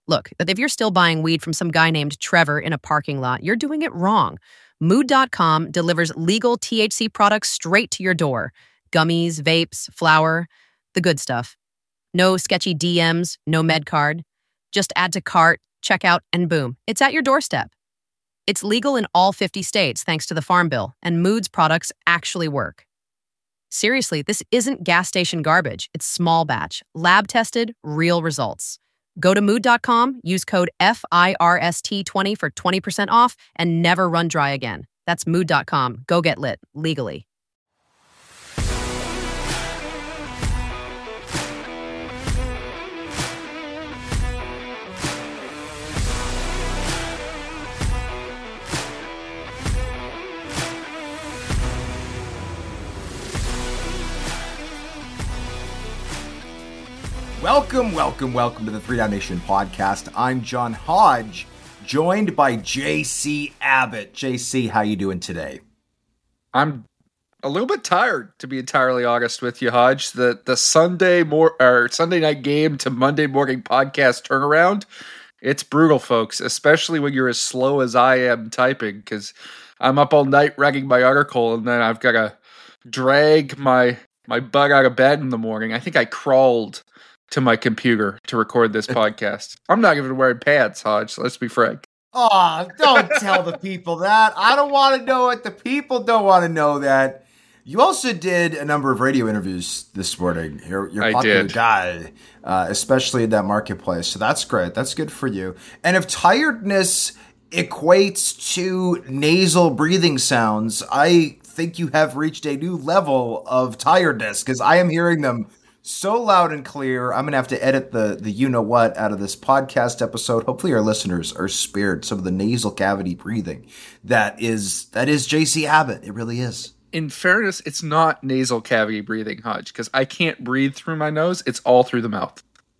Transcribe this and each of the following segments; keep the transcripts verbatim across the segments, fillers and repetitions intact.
Look, if you're still buying weed from some guy named Trevor in a parking lot, you're doing it wrong. Mood dot com delivers legal T H C products straight to your door. Gummies, vapes, flour, the good stuff. No sketchy D Ms, no med card. Just add to cart, checkout, and boom, it's at your doorstep. It's legal in all fifty states thanks to the Farm Bill, and Mood's products actually work. Seriously, this isn't gas station garbage. It's small batch, lab tested, real results. Go to mood dot com, use code F I R S T twenty for twenty percent off, and never run dry again. That's mood dot com. Go get lit, legally. Welcome, welcome, welcome to the Three Down Nation podcast. I'm John Hodge, joined by J C Abbott. J C, how you doing today? I'm a little bit tired, to be entirely honest with you, Hodge. The the Sunday mor- or Sunday night game to Monday morning podcast turnaround, it's brutal, folks, especially when you're as slow as I am typing, because I'm up all night writing my article, and then I've got to drag my my butt out of bed in the morning. I think I crawled to my computer to record this podcast. I'm not even wearing pants, Hodge, so let's be frank. Oh, don't tell the people that. I don't want to know it. The people don't want to know that. You also did a number of radio interviews this morning. You're, you're a popular did. guy, uh, especially in that marketplace. So that's great. That's good for you. And if tiredness equates to nasal breathing sounds, I think you have reached a new level of tiredness, because I am hearing them so loud and clear. I'm going to have to edit the the you-know-what out of this podcast episode. Hopefully our listeners are spared some of the nasal cavity breathing. That is that is J C Abbott. It really is. In fairness, it's not nasal cavity breathing, Hodge, because I can't breathe through my nose. It's all through the mouth.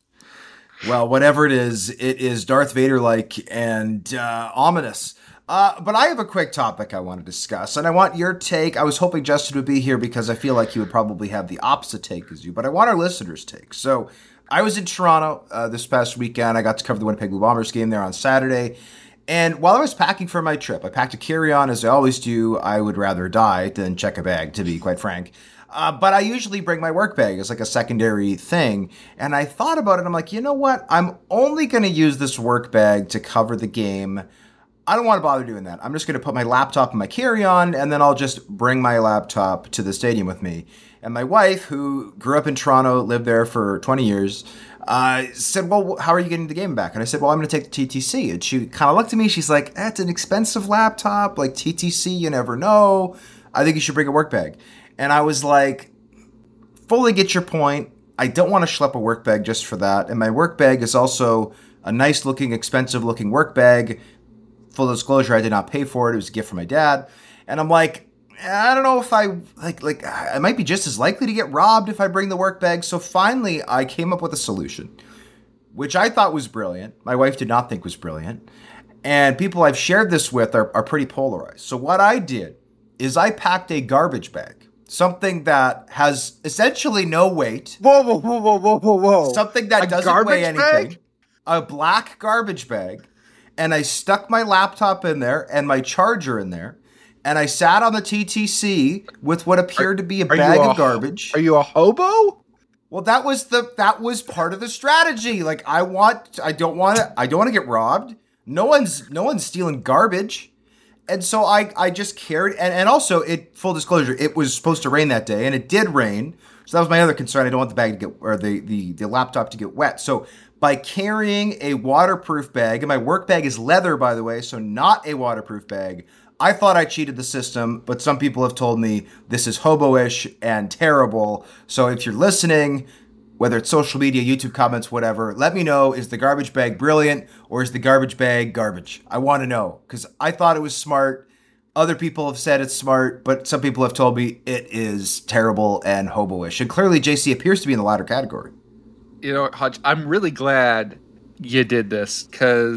Well, whatever it is, it is Darth Vader-like and uh, ominous. Uh, but I have a quick topic I want to discuss, and I want your take. I was hoping Justin would be here because I feel like he would probably have the opposite take as you, but I want our listeners' take. So I was in Toronto uh, this past weekend. I got to cover the Winnipeg Blue Bombers game there on Saturday. And while I was packing for my trip, I packed a carry-on as I always do. I would rather die than check a bag, to be quite frank. Uh, but I usually bring my work bag as like a secondary thing. And I thought about it. I'm like, you know what? I'm only going to use this work bag to cover the game. I don't want to bother doing that. I'm just going to put my laptop in my carry-on, and then I'll just bring my laptop to the stadium with me. And my wife, who grew up in Toronto, lived there for twenty years, uh, said, well, how are you getting the game back? And I said, well, I'm going to take the T T C. And she kind of looked at me. She's like, that's an expensive laptop. Like T T C, you never know. I think you should bring a work bag. And I was like, fully get your point. I don't want to schlep a work bag just for that. And my work bag is also a nice-looking, expensive-looking work bag. Full disclosure, I did not pay for it. It was a gift from my dad. And I'm like, I don't know if I, like, like I might be just as likely to get robbed if I bring the work bag. So finally, I came up with a solution, which I thought was brilliant. My wife did not think was brilliant. And people I've shared this with are, are pretty polarized. So what I did is I packed a garbage bag, something that has essentially no weight. Whoa, whoa, whoa, whoa, whoa, whoa, whoa. Something that a doesn't weigh anything. Bag? A black garbage bag. And I stuck my laptop in there and my charger in there. And I sat on the T T C with what appeared are, to be a bag a, of garbage. Are you a hobo? Well, that was the that was part of the strategy. Like I want I don't want to I don't want to get robbed. No one's no one's stealing garbage. And so I I just carried and, and also it full disclosure, it was supposed to rain that day and it did rain. So that was my other concern. I don't want the bag to get or the the, the laptop to get wet. So by carrying a waterproof bag, and my work bag is leather, by the way, so not a waterproof bag, I thought I cheated the system, but some people have told me this is hobo-ish and terrible. So if you're listening, whether it's social media, YouTube comments, whatever, let me know, is the garbage bag brilliant or is the garbage bag garbage? I want to know, because I thought it was smart. Other people have said it's smart, but some people have told me it is terrible and hobo-ish. And clearly J C appears to be in the latter category. You know, Hodge, I'm really glad you did this, because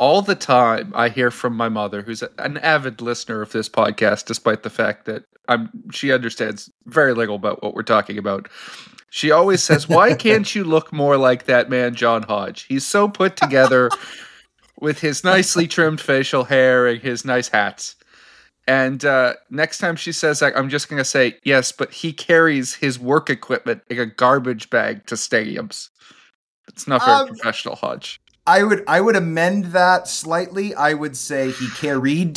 all the time I hear from my mother, who's an avid listener of this podcast, despite the fact that I'm she understands very little about what we're talking about. She always says, "Why can't you look more like that man, John Hodge? He's so put together with his nicely trimmed facial hair and his nice hats." And uh, next time she says that, I'm just going to say, yes, but he carries his work equipment in a garbage bag to stadiums. It's not very um, professional, Hodge. I would I would amend that slightly. I would say he carried,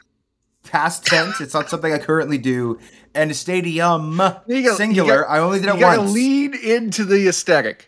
past tense. It's not something I currently do. And stadium, gotta, singular. Got, I only did it you once. You gotta lean into the aesthetic.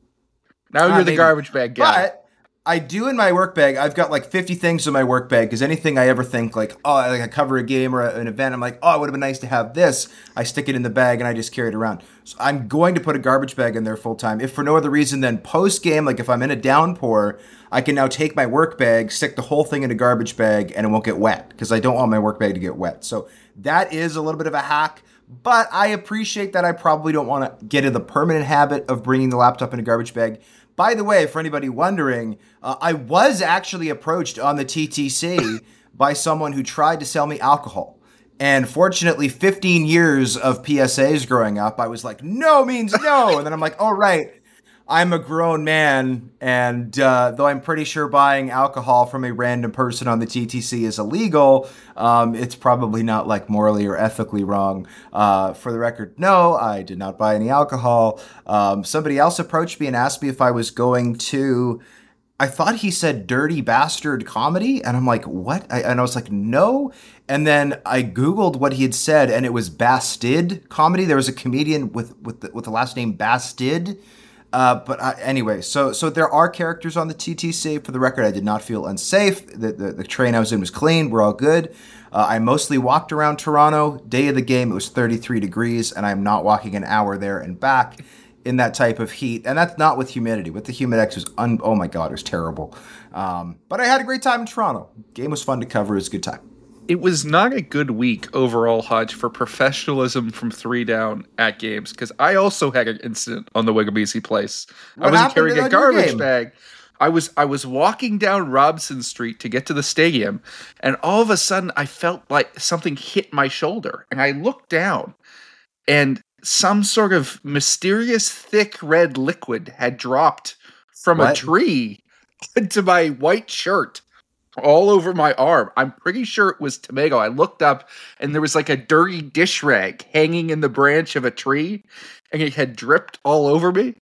Now uh, you're the maybe. garbage bag guy. But I do in my work bag. I've got like fifty things in my work bag because anything I ever think like, oh, like I cover a game or an event, I'm like, oh, it would have been nice to have this. I stick it in the bag and I just carry it around. So I'm going to put a garbage bag in there full time. If for no other reason than post game, like if I'm in a downpour, I can now take my work bag, stick the whole thing in a garbage bag, and it won't get wet because I don't want my work bag to get wet. So that is a little bit of a hack. But I appreciate that I probably don't want to get in the permanent habit of bringing the laptop in a garbage bag. By the way, for anybody wondering, uh, I was actually approached on the T T C by someone who tried to sell me alcohol. And fortunately, fifteen years of P S As growing up, I was like, no means no. And then I'm like, all right, I'm a grown man. And uh, though I'm pretty sure buying alcohol from a random person on the T T C is illegal, um, it's probably not like morally or ethically wrong. Uh, for the record, no, I did not buy any alcohol. Um, somebody else approached me and asked me if I was going to, I thought he said Dirty Bastard Comedy. And I'm like, what? I, and I was like, no. And then I Googled what he had said and it was Bastid Comedy. There was a comedian with, with, the, with the last name Bastid. Uh, but uh, anyway, so so there are characters on the T T C. For the record, I did not feel unsafe. The, the, the train I was in was clean. We're all good. Uh, I mostly walked around Toronto. Day of the game, it was thirty-three degrees, and I'm not walking an hour there and back in that type of heat. And that's not with humidity. With the Humidex, was un- oh my God, it was terrible. Um, but I had a great time in Toronto. Game was fun to cover. It was a good time. It was not a good week overall, Hodge, for professionalism from three down at games, because I also had an incident on the Wigabisi Place. What I wasn't carrying a garbage bag. I was I was walking down Robson Street to get to the stadium, and all of a sudden I felt like something hit my shoulder, and I looked down, and some sort of mysterious thick red liquid had dropped from what? a tree into my white shirt. All over my arm. I'm pretty sure it was tomato. I looked up and there was like a dirty dish rag hanging in the branch of a tree and it had dripped all over me.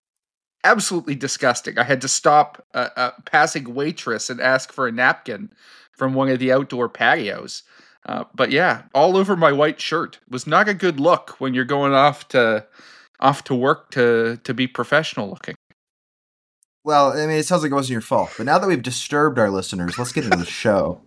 Absolutely disgusting. I had to stop a, a passing waitress and ask for a napkin from one of the outdoor patios. Uh, but yeah, all over my white shirt. It was not a good look when you're going off to off to work to to be professional looking. Well, I mean, it sounds like it wasn't your fault. But now that we've disturbed our listeners, let's get into the show.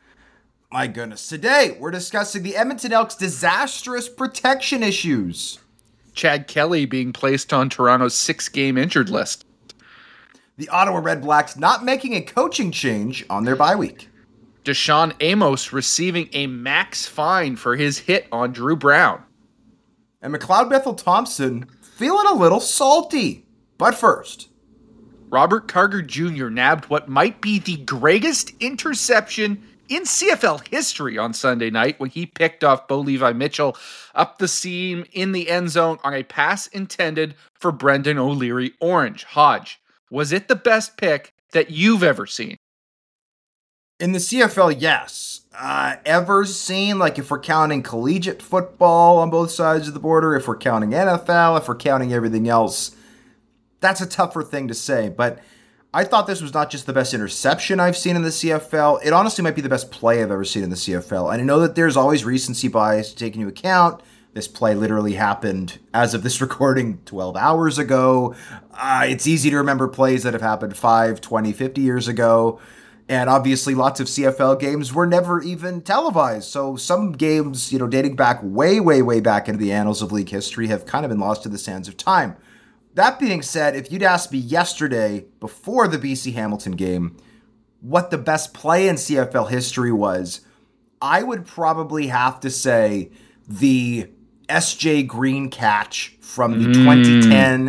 My goodness. Today, we're discussing the Edmonton Elks' disastrous protection issues. Chad Kelly being placed on Toronto's six-game injured list. The Ottawa Red Blacks not making a coaching change on their bye week. Deshaun Amos receiving a max fine for his hit on Drew Brown. And McLeod Bethel Thompson feeling a little salty. But first, Robert Carter Junior nabbed what might be the greatest interception in C F L history on Sunday night when he picked off Bo Levi Mitchell up the seam in the end zone on a pass intended for Brendan O'Leary Orange. Hodge, was it the best pick that you've ever seen? In the C F L, yes. Uh, ever seen, like if we're counting collegiate football on both sides of the border, if we're counting N F L, if we're counting everything else, that's a tougher thing to say, but I thought this was not just the best interception I've seen in the C F L. It honestly might be the best play I've ever seen in the C F L. And I know that there's always recency bias to take into account. This play literally happened, as of this recording, twelve hours ago. Uh, it's easy to remember plays that have happened five, twenty, fifty years ago. And obviously lots of C F L games were never even televised. So some games, you know, dating back way, way, way back into the annals of league history have kind of been lost to the sands of time. That being said, if you'd asked me yesterday, before the B C Hamilton game, what the best play in C F L history was, I would probably have to say the S J Green catch from the mm. twenty ten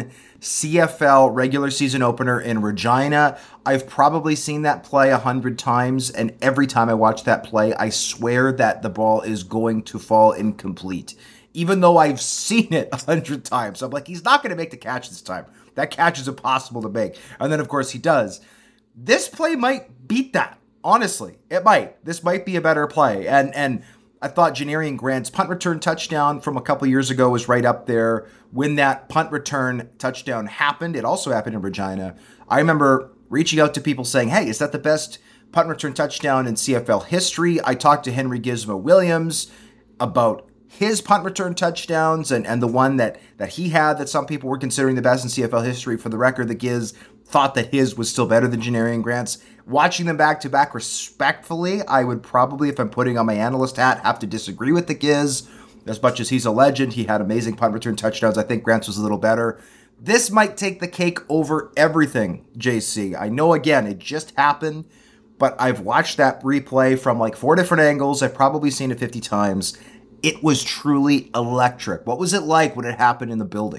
C F L regular season opener in Regina. I've probably seen that play a hundred times, and every time I watch that play, I swear that the ball is going to fall incomplete. Even though I've seen it a hundred times. I'm like, he's not going to make the catch this time. That catch is impossible to make. And then, of course, he does. This play might beat that. Honestly, it might. This might be a better play. And and I thought Janarian Grant's punt return touchdown from a couple years ago was right up there. When that punt return touchdown happened, it also happened in Regina. I remember reaching out to people saying, hey, is that the best punt return touchdown in C F L history? I talked to Henry Gizmo Williams about his punt return touchdowns and, and the one that, that he had that some people were considering the best in C F L history. For the record, the Giz thought that his was still better than Janarian Grant's. Watching them back-to-back respectfully, I would probably, if I'm putting on my analyst hat, have to disagree with the Giz. As much as he's a legend, he had amazing punt return touchdowns. I think Grant's was a little better. This might take the cake over everything, J C. I know, again, it just happened, but I've watched that replay from like four different angles. I've probably seen it fifty times. It was truly electric. What was it like when it happened in the building?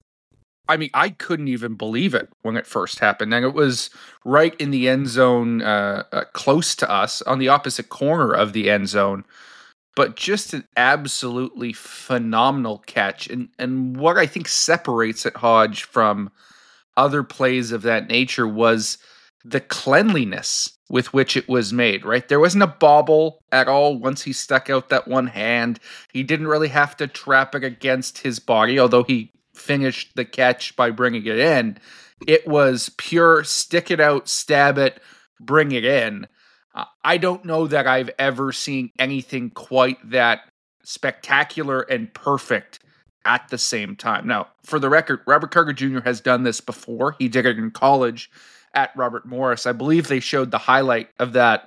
I mean, I couldn't even believe it when it first happened. And it was right in the end zone, uh, uh, close to us, on the opposite corner of the end zone. But just an absolutely phenomenal catch. And, and what I think separates it, Hodge, from other plays of that nature was the cleanliness with which it was made, right? There wasn't a bobble at all once he stuck out that one hand. He didn't really have to trap it against his body, although he finished the catch by bringing it in. It was pure stick it out, stab it, bring it in. Uh, I don't know that I've ever seen anything quite that spectacular and perfect at the same time. Now, for the record, Robert Carter Junior has done this before. He did it in college at Robert Morris. I believe they showed the highlight of that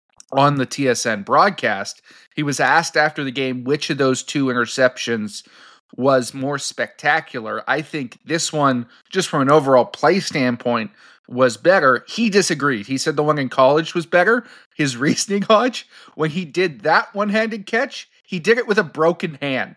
on the T S N broadcast. He was asked after the game which of those two interceptions was more spectacular. I think this one, just from an overall play standpoint, was better. He disagreed. He said the one in college was better. His reasoning, Hodge, when he did that one-handed catch, he did it with a broken hand.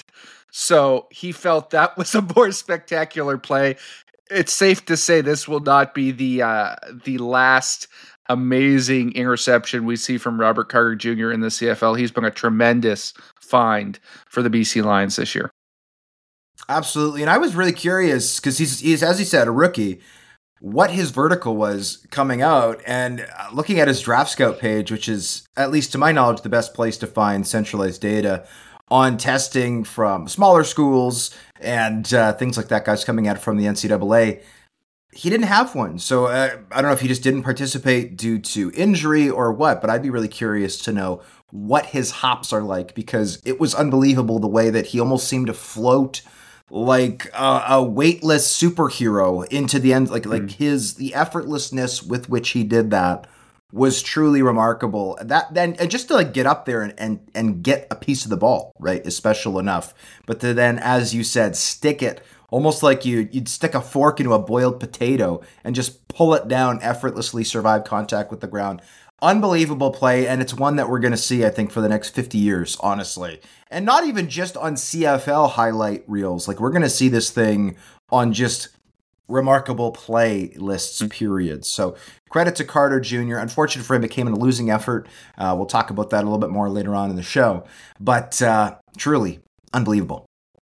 So he felt that was a more spectacular play. It's safe to say this will not be the uh, the last amazing interception we see from Robert Carter Junior in the C F L. He's been a tremendous find for the B C Lions this year. Absolutely. And I was really curious because he's, he's, as he said, a rookie, what his vertical was coming out. And looking at his Draft Scout page, which is, at least to my knowledge, the best place to find centralized data on testing from smaller schools and uh, things like that, guys coming out from the N C double A, he didn't have one. So uh, I don't know if he just didn't participate due to injury or what, but I'd be really curious to know what his hops are like, because it was unbelievable the way that he almost seemed to float like a, a weightless superhero into the end. Like, mm. like his, the effortlessness with which he did that was truly remarkable. That then, and just to like get up there and, and, and get a piece of the ball, right, is special enough. But to then, as you said, stick it almost like you, you'd stick a fork into a boiled potato and just pull it down, effortlessly survive contact with the ground. Unbelievable play, and it's one that we're going to see, I think, for the next fifty years, honestly. And not even just on C F L highlight reels. Like, we're going to see this thing on just remarkable play lists, period. So credit to Carter Junior Unfortunate for him, it came in a losing effort. Uh, we'll talk about that a little bit more later on in the show. But uh, truly unbelievable.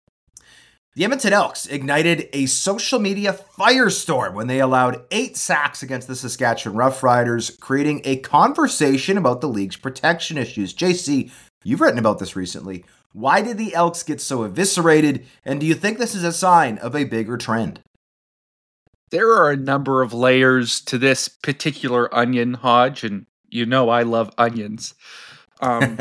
The Edmonton Elks ignited a social media firestorm when they allowed eight sacks against the Saskatchewan Roughriders, creating a conversation about the league's protection issues. J C, you've written about this recently. Why did the Elks get so eviscerated, and do you think this is a sign of a bigger trend? There are a number of layers to this particular onion, Hodge, and you know I love onions. Um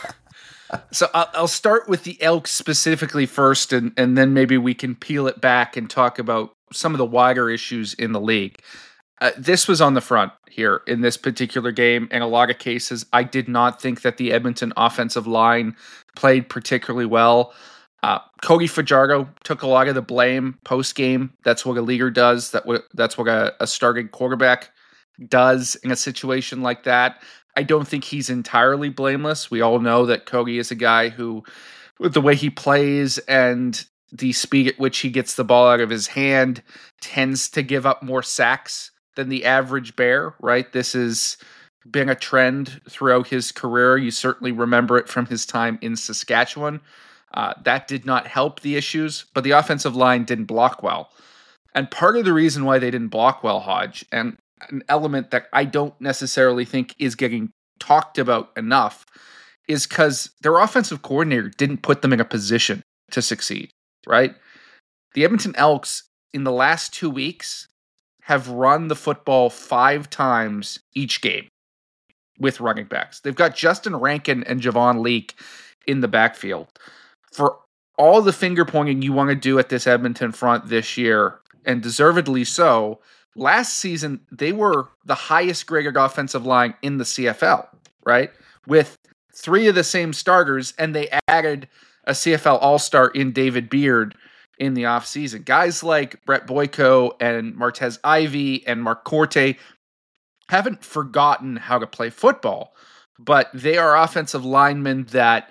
So I'll, I'll start with the Elks specifically first, and, and then maybe we can peel it back and talk about some of the wider issues in the league. Uh, this was on the front here in this particular game. In a lot of cases, I did not think that the Edmonton offensive line played particularly well. Uh, Cody Fajardo took a lot of the blame post-game. That's what a leader does. That w- That's what a, a starting quarterback does in a situation like that. I don't think he's entirely blameless. We all know that Cody is a guy who, with the way he plays and the speed at which he gets the ball out of his hand, tends to give up more sacks than the average Bear, right? This has been a trend throughout his career. You certainly remember it from his time in Saskatchewan. Uh, that did not help the issues, but the offensive line didn't block well. And part of the reason why they didn't block well, Hodge, and an element that I don't necessarily think is getting talked about enough, is because their offensive coordinator didn't put them in a position to succeed, right? The Edmonton Elks in the last two weeks have run the football five times each game with running backs. They've got Justin Rankin and Javon Leake in the backfield. For all the finger pointing you want to do at this Edmonton front this year, and deservedly so, last season they were the highest graded offensive line in the C F L, right? With three of the same starters, and they added a C F L All-Star in David Beard in the offseason. Guys like Brett Boyko and Martez Ivey and Mark Corte haven't forgotten how to play football, but they are offensive linemen that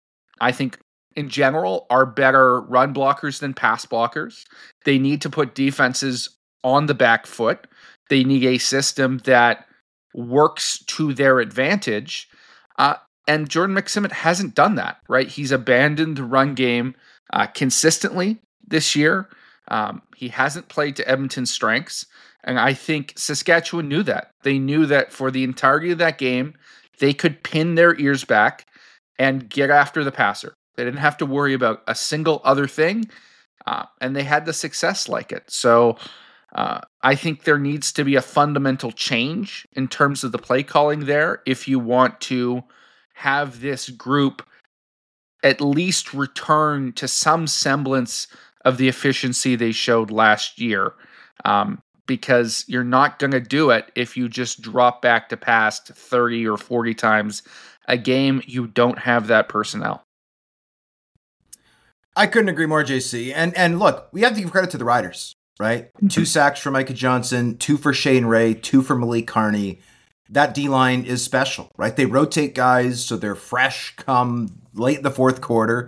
I think in general are better run blockers than pass blockers. They need to put defenses on the back foot. They need a system that works to their advantage. Uh, and Jordan McSimmet hasn't done that, right? He's abandoned the run game uh, consistently this year. Um, he hasn't played to Edmonton's strengths. And I think Saskatchewan knew that. They knew that for the entirety of that game, they could pin their ears back and get after the passer. They didn't have to worry about a single other thing, uh, and they had the success like it. So uh, I think there needs to be a fundamental change in terms of the play calling there if you want to have this group at least return to some semblance of the efficiency they showed last year. Um, because you're not going to do it if you just drop back to past thirty or forty times a game. You don't have that personnel. I couldn't agree more, J C. And and look, we have to give credit to the Riders, right? Mm-hmm. Two sacks for Micah Johnson, two for Shane Ray, two for Malik Carney. That D-line is special, right? They rotate guys so they're fresh come late in the fourth quarter.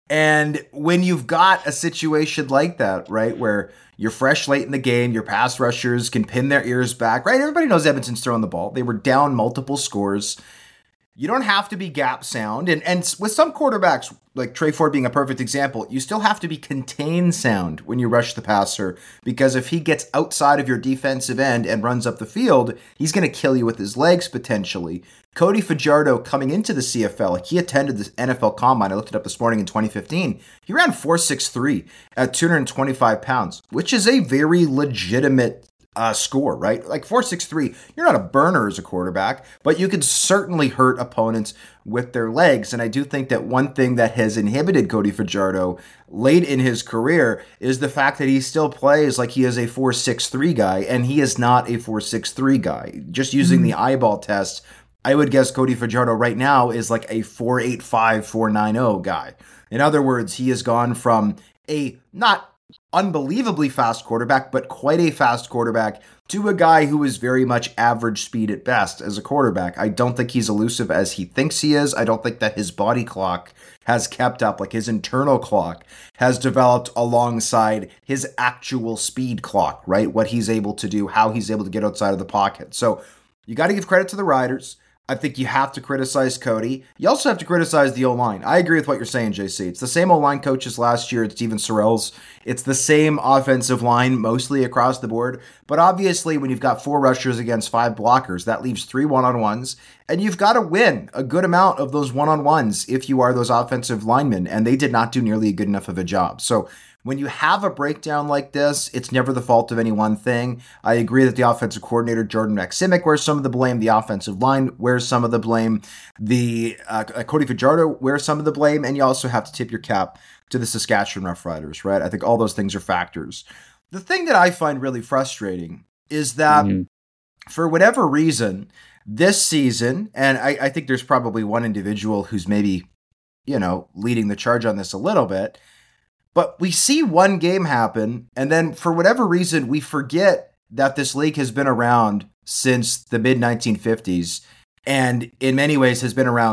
And when you've got a situation like that, right, where you're fresh late in the game, your pass rushers can pin their ears back, right? Everybody knows Edmonton's throwing the ball. They were down multiple scores. You don't have to be gap sound. And, and with some quarterbacks, like Trey Ford being a perfect example, you still have to be contained sound when you rush the passer, because if he gets outside of your defensive end and runs up the field, he's going to kill you with his legs potentially. Cody Fajardo coming into the C F L, like he attended the N F L Combine. I looked it up this morning in twenty fifteen. He ran four six three at two hundred twenty-five pounds, which is a very legitimate Uh, score, right? Like four six three, you're not a burner as a quarterback, but you can certainly hurt opponents with their legs. And I do think that one thing that has inhibited Cody Fajardo late in his career is the fact that he still plays like he is a four six three guy, and he is not a four six three guy. Just using mm-hmm. the eyeball test, I would guess Cody Fajardo right now is like a four eight five, four nine zero guy. In other words, he has gone from a not unbelievably fast quarterback, but quite a fast quarterback, to a guy who is very much average speed at best as a quarterback. I don't think he's elusive as he thinks he is. I don't think that his body clock has kept up, like his internal clock has developed alongside his actual speed clock, right? What he's able to do, how he's able to get outside of the pocket. So you got to give credit to the Riders. I think you have to criticize Cody. You also have to criticize the O-line. I agree with what you're saying, J C. It's the same O-line coach as last year at Steven Sorrells. It's the same offensive line mostly across the board. But obviously, when you've got four rushers against five blockers, that leaves three one-on-ones. And you've got to win a good amount of those one-on-ones if you are those offensive linemen. And they did not do nearly a good enough of a job. So when you have a breakdown like this, it's never the fault of any one thing. I agree that the offensive coordinator, Jordan McSimmet, wears some of the blame. The offensive line wears some of the blame. The uh, Cody Fajardo wears some of the blame. And you also have to tip your cap to the Saskatchewan Roughriders, right? I think all those things are factors. The thing that I find really frustrating is that mm-hmm. for whatever reason, this season, and I, I think there's probably one individual who's maybe, you know, leading the charge on this a little bit, but we see one game happen, and then for whatever reason, we forget that this league has been around since the mid nineteen fifties, and in many ways has been around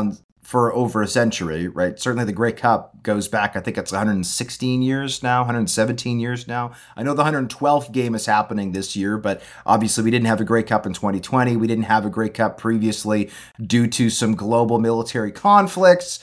for over a century, right? Certainly the Grey Cup goes back, I think it's one hundred sixteen years now, one hundred seventeen years now. I know the one hundred twelfth game is happening this year, but obviously we didn't have a Grey Cup in twenty twenty. We didn't have a Grey Cup previously due to some global military conflicts.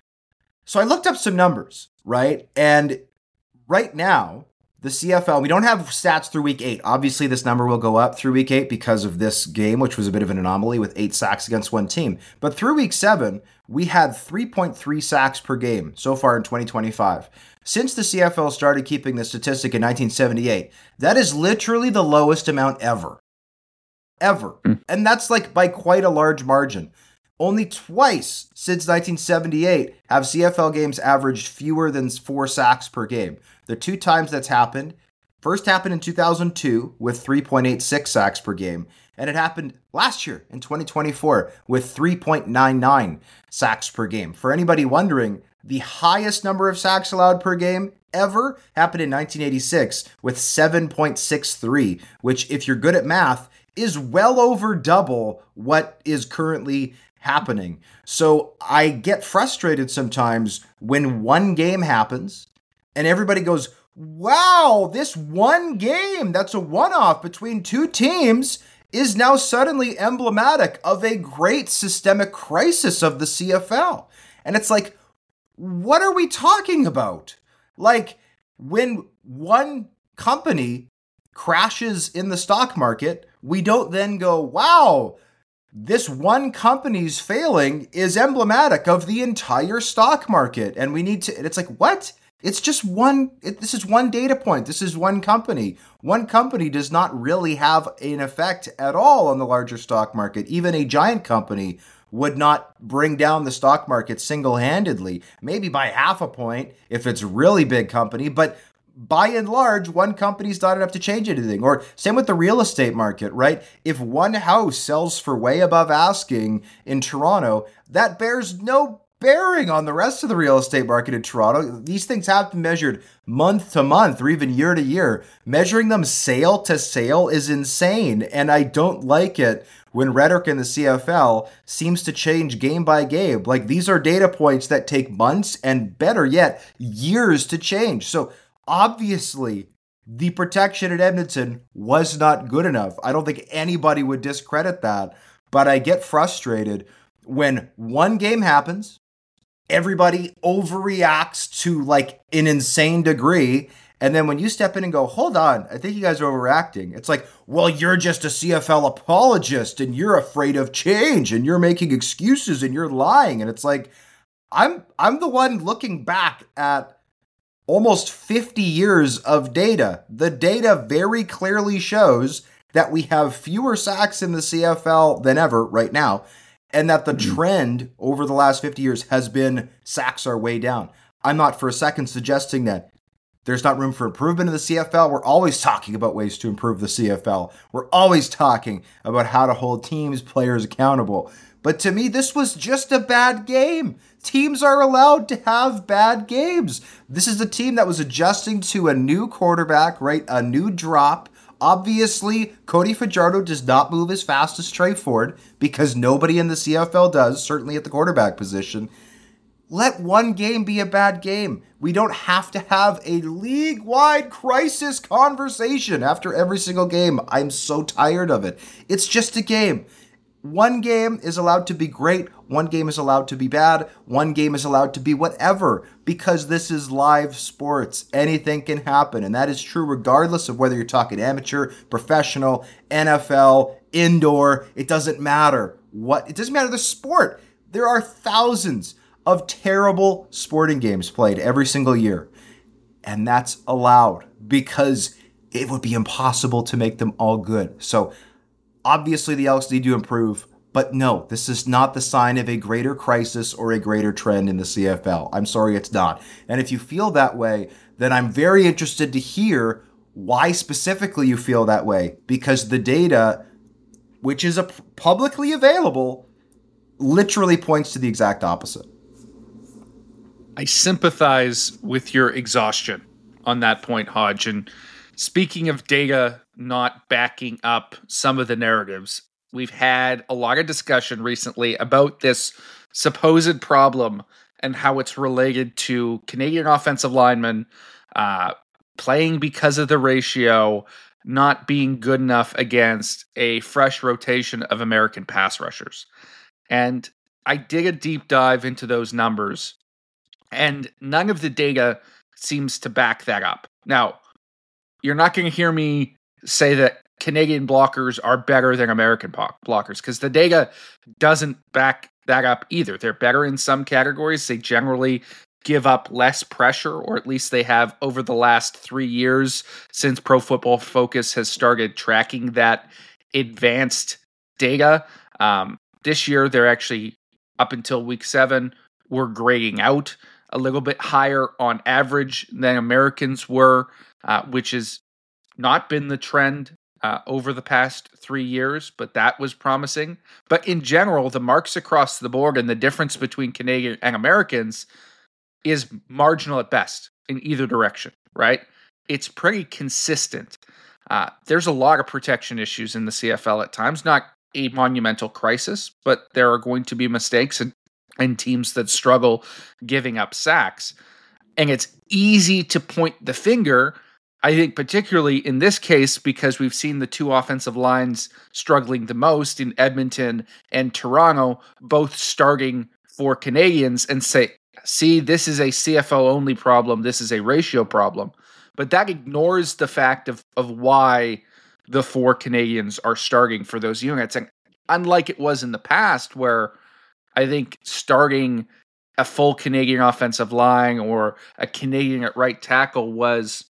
So I looked up some numbers, right? And right now, the C F L, we don't have stats through week eight. Obviously, this number will go up through week eight because of this game, which was a bit of an anomaly with eight sacks against one team. But through week seven, we had three point three sacks per game so far in twenty twenty-five. Since the C F L started keeping this statistic in nineteen seventy-eight, that is literally the lowest amount ever. Ever. Mm. And that's like by quite a large margin. Only twice since nineteen seventy-eight have C F L games averaged fewer than four sacks per game. The two times that's happened, first happened in two thousand two with three point eight six sacks per game, and it happened last year in twenty twenty-four with three point nine nine sacks per game. For anybody wondering, the highest number of sacks allowed per game ever happened in nineteen eighty-six with seven point six three, which, if you're good at math, is well over double what is currently happening. So I get frustrated sometimes when one game happens and everybody goes, wow, this one game that's a one-off between two teams is now suddenly emblematic of a great systemic crisis of the C F L. And it's like, what are we talking about? Like, when one company crashes in the stock market, we don't then go, wow, this one company's failing is emblematic of the entire stock market. And we need to, and it's like, what? It's just one, it, this is one data point. This is one company. One company does not really have an effect at all on the larger stock market. Even a giant company would not bring down the stock market single-handedly, maybe by half a point if it's a really big company, but by and large, one company's not enough to change anything. Or same with the real estate market, right? If one house sells for way above asking in Toronto, that bears no bearing on the rest of the real estate market in Toronto. These things have to be measured month to month or even year to year. Measuring them sale to sale is insane, and I don't like it when rhetoric in the C F L seems to change game by game. Like, these are data points that take months and, better yet, years to change. So obviously, the protection at Edmonton was not good enough. I don't think anybody would discredit that, but I get frustrated when one game happens, everybody overreacts to like an insane degree, and then when you step in and go, hold on, I think you guys are overreacting, it's like, well, you're just a C F L apologist and you're afraid of change and you're making excuses and you're lying. And it's like, I'm I'm the one looking back at almost fifty years of data. The data very clearly shows that we have fewer sacks in the C F L than ever right now, and that the mm-hmm. trend over the last fifty years has been sacks are way down. I'm not for a second suggesting that there's not room for improvement in the C F L. We're always talking about ways to improve the C F L. We're always talking about how to hold teams, players accountable. But to me, this was just a bad game. Teams are allowed to have bad games. This is a team that was adjusting to a new quarterback, right? A new drop. Obviously, Cody Fajardo does not move as fast as Trey Ford because nobody in the C F L does, certainly at the quarterback position. Let one game be a bad game. We don't have to have a league-wide crisis conversation after every single game. I'm so tired of it. It's just a game. One game is allowed to be great. One game is allowed to be bad. One game is allowed to be whatever, because this is live sports. Anything can happen. And that is true regardless of whether you're talking amateur, professional, N F L, indoor. It doesn't matter what, it doesn't matter the sport. There are thousands of terrible sporting games played every single year. And that's allowed because it would be impossible to make them all good. So obviously, the Elks need to improve, but no, this is not the sign of a greater crisis or a greater trend in the C F L. I'm sorry, it's not. And if you feel that way, then I'm very interested to hear why specifically you feel that way, because the data, which is a publicly available, literally points to the exact opposite. I sympathize with your exhaustion on that point, Hodge. And speaking of data not backing up some of the narratives, we've had a lot of discussion recently about this supposed problem and how it's related to Canadian offensive linemen uh, playing because of the ratio, not being good enough against a fresh rotation of American pass rushers. And I did a deep dive into those numbers, and none of the data seems to back that up. Now, you're not going to hear me say that Canadian blockers are better than American blockers, because the data doesn't back that up either. They're better in some categories. They generally give up less pressure, or at least they have over the last three years since Pro Football Focus has started tracking that advanced data. Um, this year, they're actually, up until week seven, were grading out a little bit higher on average than Americans were, uh, which has not been the trend uh, over the past three years, but that was promising. But in general, the marks across the board and the difference between Canadian and Americans is marginal at best in either direction, right? It's pretty consistent. Uh, there's a lot of protection issues in the C F L at times, not a monumental crisis, but there are going to be mistakes and, and teams that struggle giving up sacks. And it's easy to point the finger, I think, particularly in this case, because we've seen the two offensive lines struggling the most in Edmonton and Toronto, both starting for Canadians, and say, see, this is a C F L only problem. This is a ratio problem. But that ignores the fact of, of why the four Canadians are starting for those units. And unlike it was in the past, where I think starting a full Canadian offensive line or a Canadian at right tackle was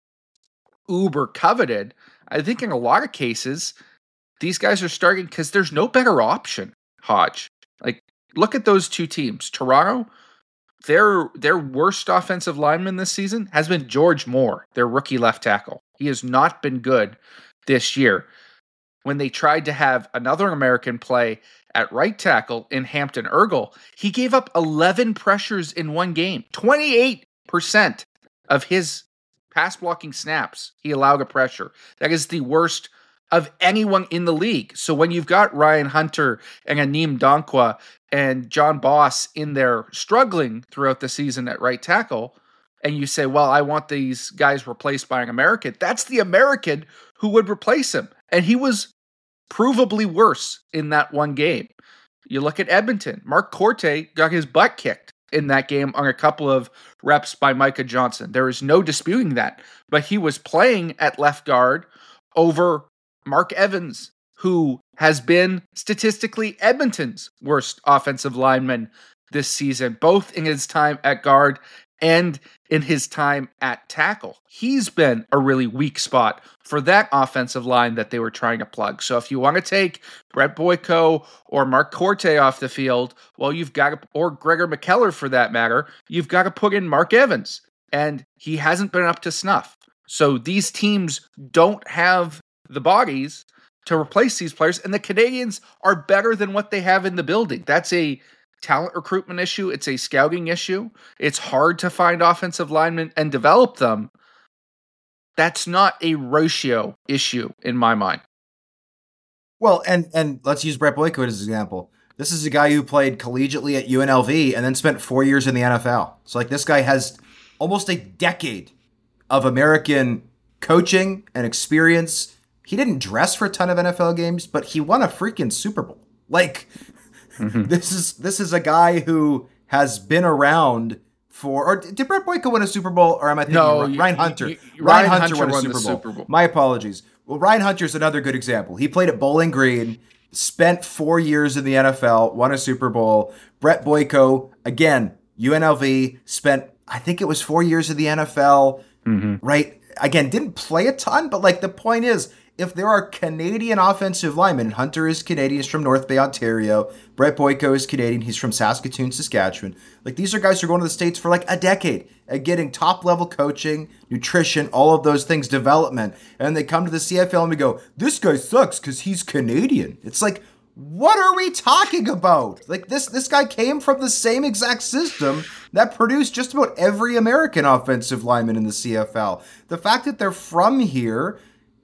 uber coveted, I think in a lot of cases, these guys are starting because there's no better option, Hodge. Like, look at those two teams. Toronto, Their their worst offensive lineman this season has been George Moore, their rookie left tackle. He has not been good this year. When they tried to have another American play at right tackle in Hampton Ergel, he gave up eleven pressures in one game. twenty-eight percent of his pass blocking snaps, he allowed a pressure. That is the worst of anyone in the league. So when you've got Ryan Hunter and Aneem Dankwa and John Boss in there struggling throughout the season at right tackle, and you say, well, I want these guys replaced by an American, that's the American who would replace him. And he was provably worse in that one game. You look at Edmonton. Mark Corte got his butt kicked in that game on a couple of reps by Micah Johnson. There is no disputing that. But he was playing at left guard over Mark Evans, who has been statistically Edmonton's worst offensive lineman this season, both in his time at guard and in his time at tackle. He's been a really weak spot for that offensive line that they were trying to plug. So if you want to take Brett Boyko or Mark Corte off the field, well, you've got to, or Gregor McKellar for that matter, you've got to put in Mark Evans. And he hasn't been up to snuff. So these teams don't have the bodies to replace these players, and the Canadians are better than what they have in the building. That's a talent recruitment issue. It's a scouting issue. It's hard to find offensive linemen and develop them. That's not a ratio issue in my mind. Well, and and let's use Brett Boyko as an example. This is a guy who played collegiately at U N L V and then spent four years in the N F L. So like this guy has almost a decade of American coaching and experience. He didn't dress for a ton of N F L games, but he won a freaking Super Bowl. Like, mm-hmm. this is this is a guy who has been around for. Or did Brett Boyko win a Super Bowl? Or am I thinking no, Ryan, Ryan Hunter? You, you, Ryan, Ryan Hunter, Hunter won, a won Super, the Bowl. Super Bowl. My apologies. Well, Ryan Hunter's another good example. He played at Bowling Green, spent four years in the N F L, won a Super Bowl. Brett Boyko, again, U N L V, spent I think it was four years in the N F L. Mm-hmm. Right? Again, didn't play a ton, but like the point is, if there are Canadian offensive linemen, Hunter is Canadian, he's from North Bay, Ontario. Brett Boyko is Canadian, he's from Saskatoon, Saskatchewan. Like, these are guys who are going to the States for like a decade and getting top-level coaching, nutrition, all of those things, development. And they come to the C F L and we go, this guy sucks because he's Canadian. It's like, what are we talking about? Like, this, this guy came from the same exact system that produced just about every American offensive lineman in the C F L. The fact that they're from here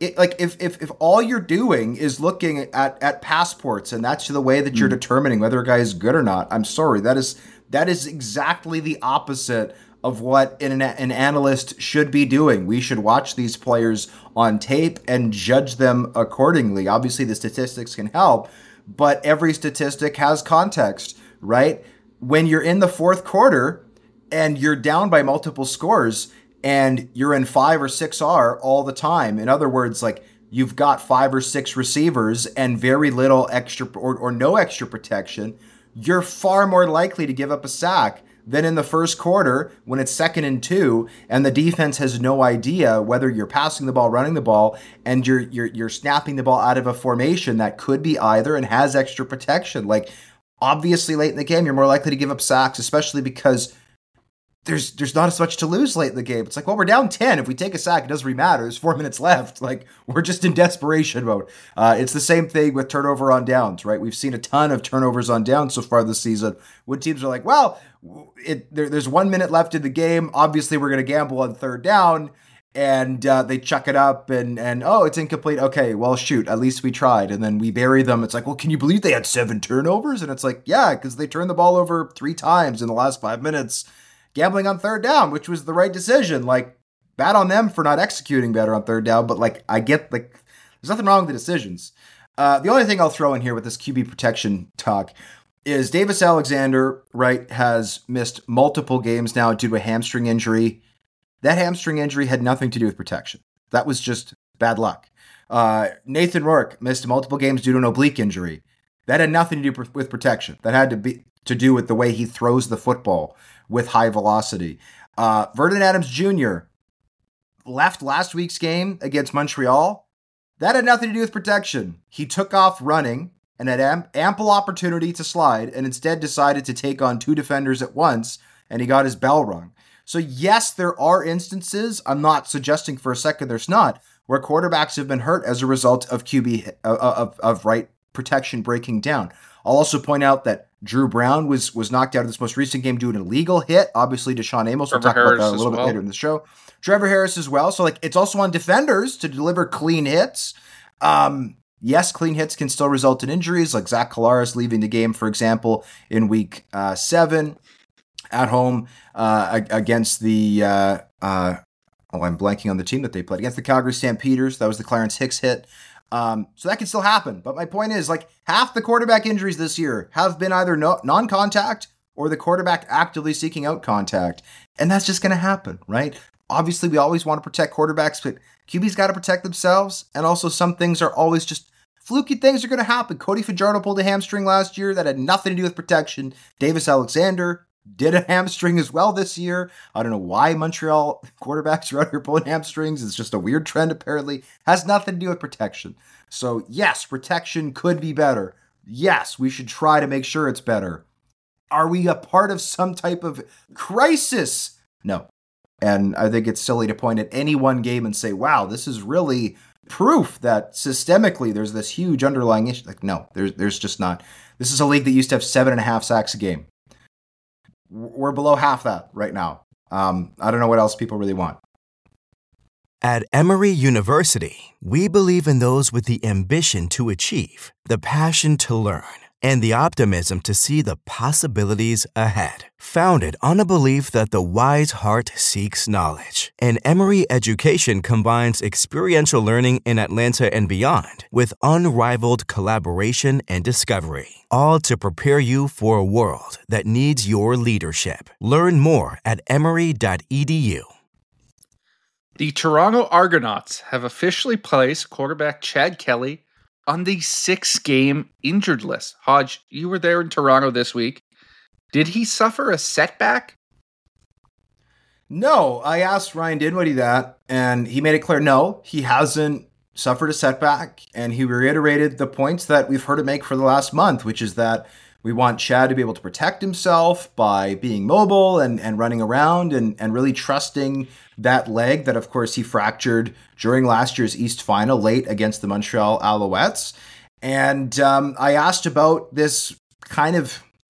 it, like if, if if all you're doing is looking at, at passports and that's the way that you're mm. determining whether a guy is good or not, I'm sorry, that is that is exactly the opposite of what an, an analyst should be doing. We should watch these players on tape and judge them accordingly. Obviously, the statistics can help, but every statistic has context, right? When you're in the fourth quarter and you're down by multiple scores and you're in five or six R all the time, in other words, like you've got five or six receivers and very little extra or, or no extra protection, you're far more likely to give up a sack than in the first quarter when it's second and two and the defense has no idea whether you're passing the ball, running the ball, and you're you're you're snapping the ball out of a formation that could be either and has extra protection. Like, obviously late in the game, you're more likely to give up sacks, especially because there's there's not as much to lose late in the game. It's like, well, we're down ten. If we take a sack, it doesn't really matter. There's four minutes left. Like, we're just in desperation mode. Uh, it's the same thing with turnover on downs, right? We've seen a ton of turnovers on downs so far this season when teams are like, well, it, there, there's one minute left in the game. Obviously, we're going to gamble on third down. And uh, they chuck it up and, and, oh, it's incomplete. Okay, well, shoot, at least we tried. And then we bury them. It's like, well, can you believe they had seven turnovers? And it's like, yeah, because they turned the ball over three times in the last five minutes. Gambling on third down, which was the right decision. Like, bad on them for not executing better on third down, but like, I get, like, there's nothing wrong with the decisions. Uh, the only thing I'll throw in here with this Q B protection talk is Davis Alexander, right, has missed multiple games now due to a hamstring injury. That hamstring injury had nothing to do with protection. That was just bad luck. Uh, Nathan Rourke missed multiple games due to an oblique injury. That had nothing to do with protection. That had to be to do with the way he throws the football with high velocity. Uh, Vernon Adams Junior left last week's game against Montreal. That had nothing to do with protection. He took off running and had am- ample opportunity to slide and instead decided to take on two defenders at once, and he got his bell rung. So yes, there are instances, I'm not suggesting for a second there's not, where quarterbacks have been hurt as a result of Q B, uh, of, of right protection breaking down. I'll also point out that Drew Brown was was knocked out of this most recent game due to an illegal hit. Obviously, Deshaun Amos, we'll talk about that a little bit later in the show. Trevor Harris as well. So, like, it's also on defenders to deliver clean hits. Um, yes, clean hits can still result in injuries, like Zach Collaros leaving the game, for example, in week uh, seven at home uh, against the, uh, uh, oh, I'm blanking on the team that they played, against the Calgary Stampeders. That was the Clarence Hicks hit. Um, so that can still happen. But my point is, like, half the quarterback injuries this year have been either no, non-contact or the quarterback actively seeking out contact. And that's just going to happen, right? Obviously, we always want to protect quarterbacks, but Q B's got to protect themselves. And also some things are always just fluky things are going to happen. Cody Fajardo pulled a hamstring last year. That had nothing to do with protection. Davis Alexander did a hamstring as well this year. I don't know why Montreal quarterbacks are out here pulling hamstrings. It's just a weird trend, apparently. Has nothing to do with protection. So, yes, protection could be better. Yes, we should try to make sure it's better. Are we a part of some type of crisis? No. And I think it's silly to point at any one game and say, wow, this is really proof that systemically there's this huge underlying issue. Like, no, there's, there's just not. This is a league that used to have seven and a half sacks a game. We're below half that right now. Um, I don't know what else people really want. At Emory University, we believe in those with the ambition to achieve, the passion to learn, and the optimism to see the possibilities ahead. Founded on a belief that the wise heart seeks knowledge, and Emory education combines experiential learning in Atlanta and beyond with unrivaled collaboration and discovery, all to prepare you for a world that needs your leadership. Learn more at emory dot e d u. The Toronto Argonauts have officially placed quarterback Chad Kelly on the six-game injured list. Hodge, you were there in Toronto this week. Did he suffer a setback? No, I asked Ryan Dinwiddie that, and he made it clear, no, he hasn't suffered a setback, and he reiterated the points that we've heard him make for the last month, which is that we want Chad to be able to protect himself by being mobile and, and running around and, and really trusting that leg that, of course, he fractured during last year's East Final late against the Montreal Alouettes. And um, I asked about this kind of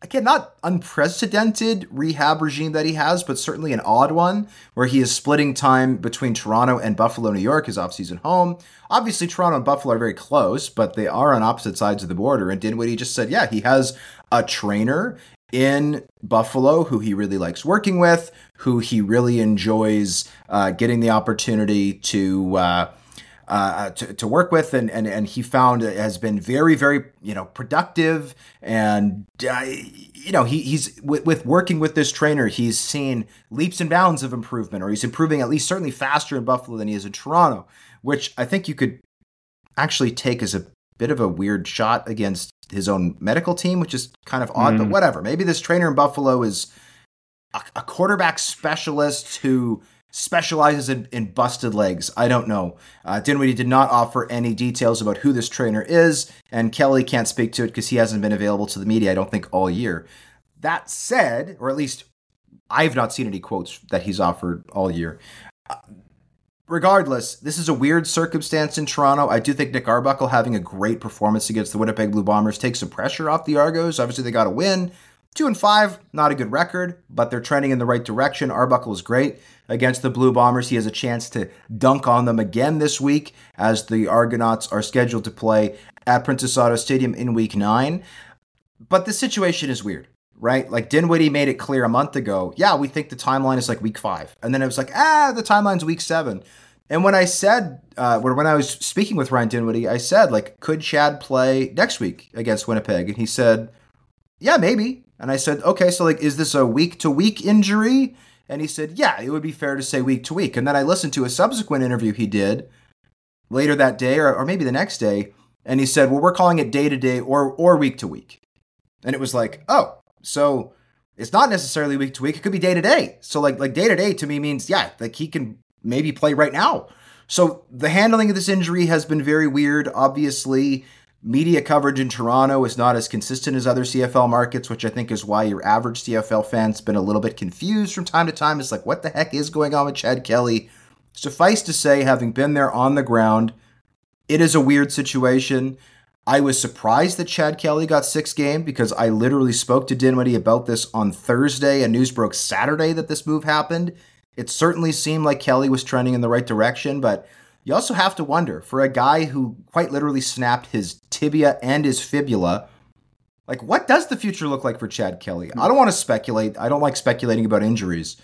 again, not unprecedented rehab regime that he has, but certainly an odd one where he is splitting time between Toronto and Buffalo, New York, his offseason home. Obviously, Toronto and Buffalo are very close, but they are on opposite sides of the border. And Dinwiddie just said, yeah, he has a trainer in Buffalo who he really likes working with, who he really enjoys uh, getting the opportunity to uh, uh, to, to work with, and, and and he found it has been very, very, you know, productive. And uh, you know, he he's with, with working with this trainer, he's seen leaps and bounds of improvement, or he's improving at least certainly faster in Buffalo than he is in Toronto, which I think you could actually take as a bit of a weird shot against his own medical team, which is kind of odd, mm. but whatever. Maybe this trainer in Buffalo is a, a quarterback specialist who specializes in, in busted legs. I don't know. Uh, Dinwiddie did not offer any details about who this trainer is, and Kelly can't speak to it because he hasn't been available to the media, I don't think, all year. That said, or at least I've not seen any quotes that he's offered all year. Uh, Regardless, this is a weird circumstance in Toronto. I do think Nick Arbuckle having a great performance against the Winnipeg Blue Bombers takes some pressure off the Argos. Obviously, they got a win. Two and five, not a good record, but they're trending in the right direction. Arbuckle is great against the Blue Bombers. He has a chance to dunk on them again this week as the Argonauts are scheduled to play at Princess Auto Stadium in week nine. But the situation is weird, right? Like Dinwiddie made it clear a month ago, yeah, we think the timeline is like week five. And then it was like, ah, the timeline's week seven. And when I said, uh, when I was speaking with Ryan Dinwiddie, I said, like, could Chad play next week against Winnipeg? And he said, yeah, maybe. And I said, okay, so like, is this a week-to-week injury? And he said, yeah, it would be fair to say week-to-week. And then I listened to a subsequent interview he did later that day, or, or maybe the next day, and he said, well, we're calling it day-to-day or or week-to-week. And it was like, oh, so it's not necessarily week-to-week. It could be day-to-day. So like like day-to-day to me means, yeah, like he can maybe play right now. So the handling of this injury has been very weird. Obviously, media coverage in Toronto is not as consistent as other C F L markets, which I think is why your average C F L fan's been a little bit confused from time to time. It's like, what the heck is going on with Chad Kelly? Suffice to say, having been there on the ground, it is a weird situation. I was surprised that Chad Kelly got six game because I literally spoke to Dinwiddie about this on Thursday, and news broke Saturday that this move happened. It certainly seemed like Kelly was trending in the right direction, but you also have to wonder, for a guy who quite literally snapped his tibia and his fibula, like, what does the future look like for Chad Kelly? I don't want to speculate. I don't like speculating about injuries,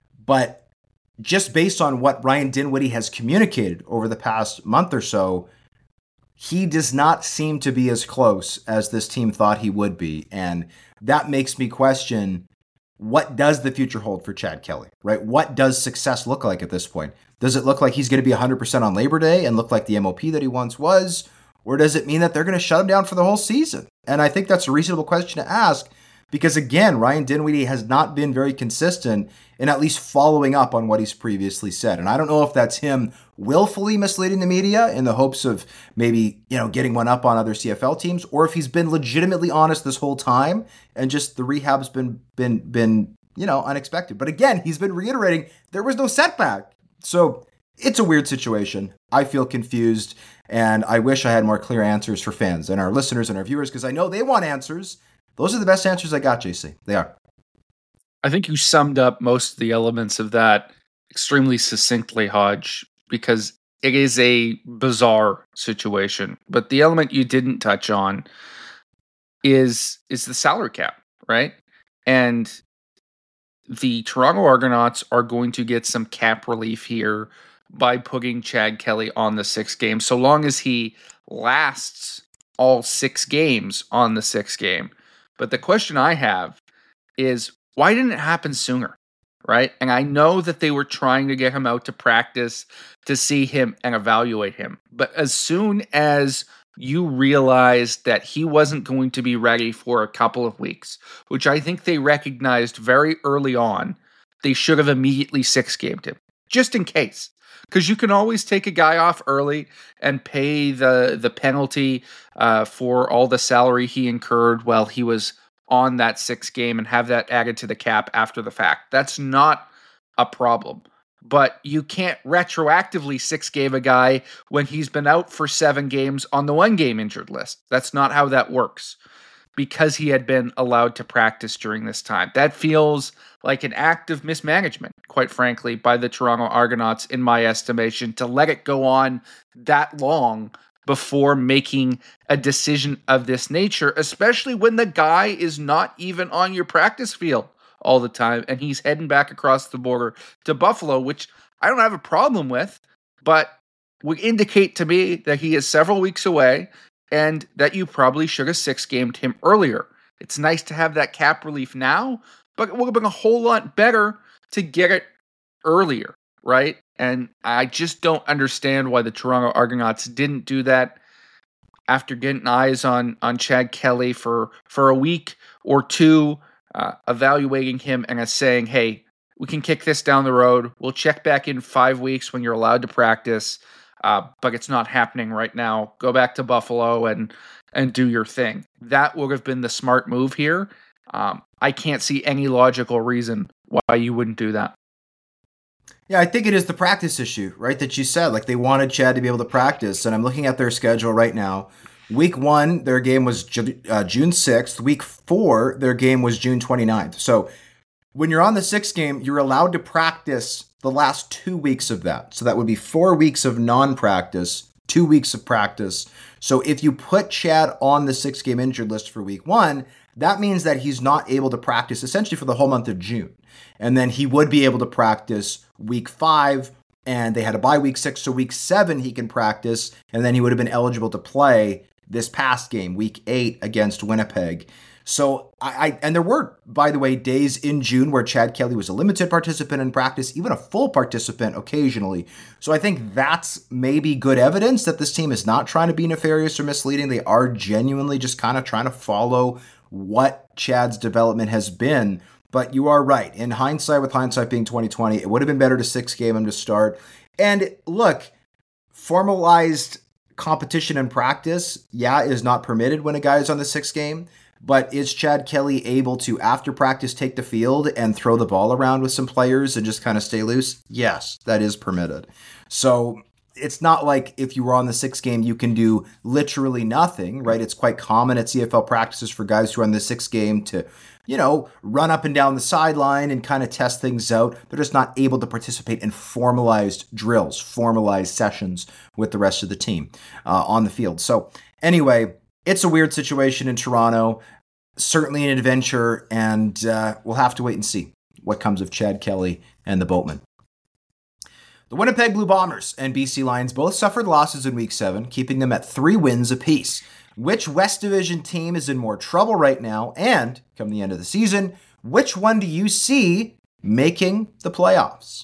but just based on what Ryan Dinwiddie has communicated over the past month or so, he does not seem to be as close as this team thought he would be. And that makes me question, what does the future hold for Chad Kelly, right? What does success look like at this point? Does it look like he's going to be one hundred percent on Labor Day and look like the M O P that he once was? Or does it mean that they're going to shut him down for the whole season? And I think that's a reasonable question to ask because, again, Ryan Dinwiddie has not been very consistent in at least following up on what he's previously said. And I don't know if that's him willfully misleading the media in the hopes of maybe, you know, getting one up on other C F L teams, or if he's been legitimately honest this whole time and just the rehab's been, been, been, you know, unexpected. But again, he's been reiterating there was no setback. So it's a weird situation. I feel confused, and I wish I had more clear answers for fans and our listeners and our viewers because I know they want answers. Those are the best answers I got, J C. They are. I think you summed up most of the elements of that extremely succinctly, Hodge, because it is a bizarre situation. But the element you didn't touch on is is the salary cap, right? And the Toronto Argonauts are going to get some cap relief here by putting Chad Kelly on the six game, so long as he lasts all six games on the six game. But the question I have is, why didn't it happen sooner, right? And I know that they were trying to get him out to practice to see him and evaluate him. But as soon as you realized that he wasn't going to be ready for a couple of weeks, which I think they recognized very early on, they should have immediately six-gamed him, just in case. Because you can always take a guy off early and pay the, the penalty uh, for all the salary he incurred while he was on that six game and have that added to the cap after the fact. That's not a problem. But you can't retroactively six game a guy when he's been out for seven games on the one game injured list. That's not how that works. because he had been allowed to practice during this time. That feels like an act of mismanagement, quite frankly, by the Toronto Argonauts, in my estimation, to let it go on that long before making a decision of this nature, especially when the guy is not even on your practice field all the time and he's heading back across the border to Buffalo, which I don't have a problem with, but would indicate to me that he is several weeks away and that you probably should have six-gamed him earlier. It's nice to have that cap relief now, but it would have been a whole lot better to get it earlier, right? And I just don't understand why the Toronto Argonauts didn't do that after getting eyes on on Chad Kelly for, for a week or two, uh, evaluating him and saying, hey, we can kick this down the road. We'll check back in five weeks when you're allowed to practice, uh, but it's not happening right now. Go back to Buffalo and and do your thing. That would have been the smart move here. Um, I can't see any logical reason why you wouldn't do that. Yeah, I think it is the practice issue, right, that you said. Like, they wanted Chad to be able to practice, and I'm looking at their schedule right now. Week one, their game was Ju- uh, June sixth. Week four, their game was June twenty-ninth. So when you're on the sixth game, you're allowed to practice the last two weeks of that. So that would be four weeks of non-practice, two weeks of practice. So if you put Chad on the six-game injured list for week one, that means that he's not able to practice essentially for the whole month of June. And then he would be able to practice week five, and they had a bye week six, so week seven he can practice, and then he would have been eligible to play this past game, week eight against Winnipeg. So I, I and there were, by the way, days in June where Chad Kelly was a limited participant in practice, even a full participant occasionally. So I think that's maybe good evidence that this team is not trying to be nefarious or misleading. They are genuinely just kind of trying to follow what Chad's development has been. But you are right. In hindsight, with hindsight being twenty twenty, it would have been better to six game him to start. And look, formalized competition and practice, yeah, is not permitted when a guy is on the sixth game. But is Chad Kelly able to, after practice, take the field and throw the ball around with some players and just kind of stay loose? Yes, that is permitted. So it's not like if you were on the sixth game, you can do literally nothing, right? It's quite common at C F L practices for guys who are on the sixth game to, you know, run up and down the sideline and kind of test things out. They're just not able to participate in formalized drills, formalized sessions with the rest of the team uh, on the field. So anyway, it's a weird situation in Toronto, certainly an adventure, and uh, we'll have to wait and see what comes of Chad Kelly and the Boatmen. The Winnipeg Blue Bombers and B C Lions both suffered losses in Week seven, keeping them at three wins apiece. Which West Division team is in more trouble right now? And, come the end of the season, which one do you see making the playoffs?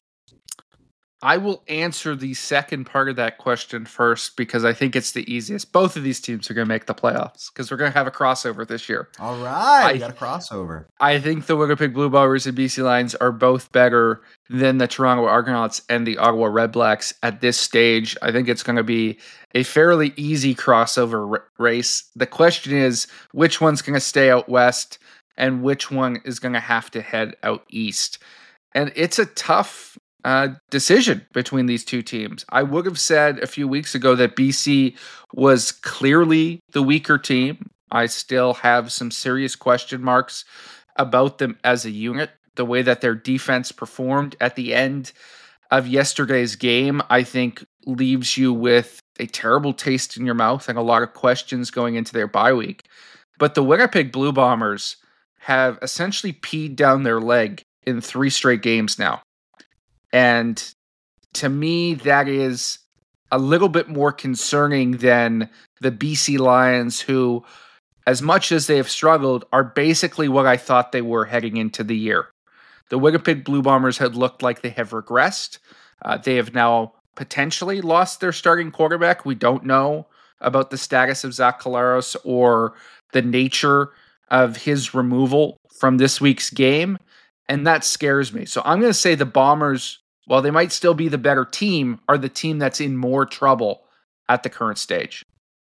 I will answer the second part of that question first because I think it's the easiest. Both of these teams are going to make the playoffs because we're going to have a crossover this year. All right, I, we got a crossover. I think the Winnipeg Blue Bombers and B C Lions are both better than the Toronto Argonauts and the Ottawa Redblacks at this stage. I think it's going to be a fairly easy crossover r- race. The question is, which one's going to stay out west and which one is going to have to head out east? And it's a tough Uh, decision between these two teams. I would have said a few weeks ago that B C was clearly the weaker team. I still have some serious question marks about them as a unit. The way that their defense performed at the end of yesterday's game, I think, leaves you with a terrible taste in your mouth and a lot of questions going into their bye week. But the Winnipeg Blue Bombers have essentially peed down their leg in three straight games now. And to me, that is a little bit more concerning than the B C Lions, who, as much as they have struggled, are basically what I thought they were heading into the year. The Winnipeg Blue Bombers had looked like they have regressed. Uh, they have now potentially lost their starting quarterback. We don't know about the status of Zach Collaros or the nature of his removal from this week's game. And that scares me. So I'm going to say the Bombers, while they might still be the better team, are the team that's in more trouble at the current stage.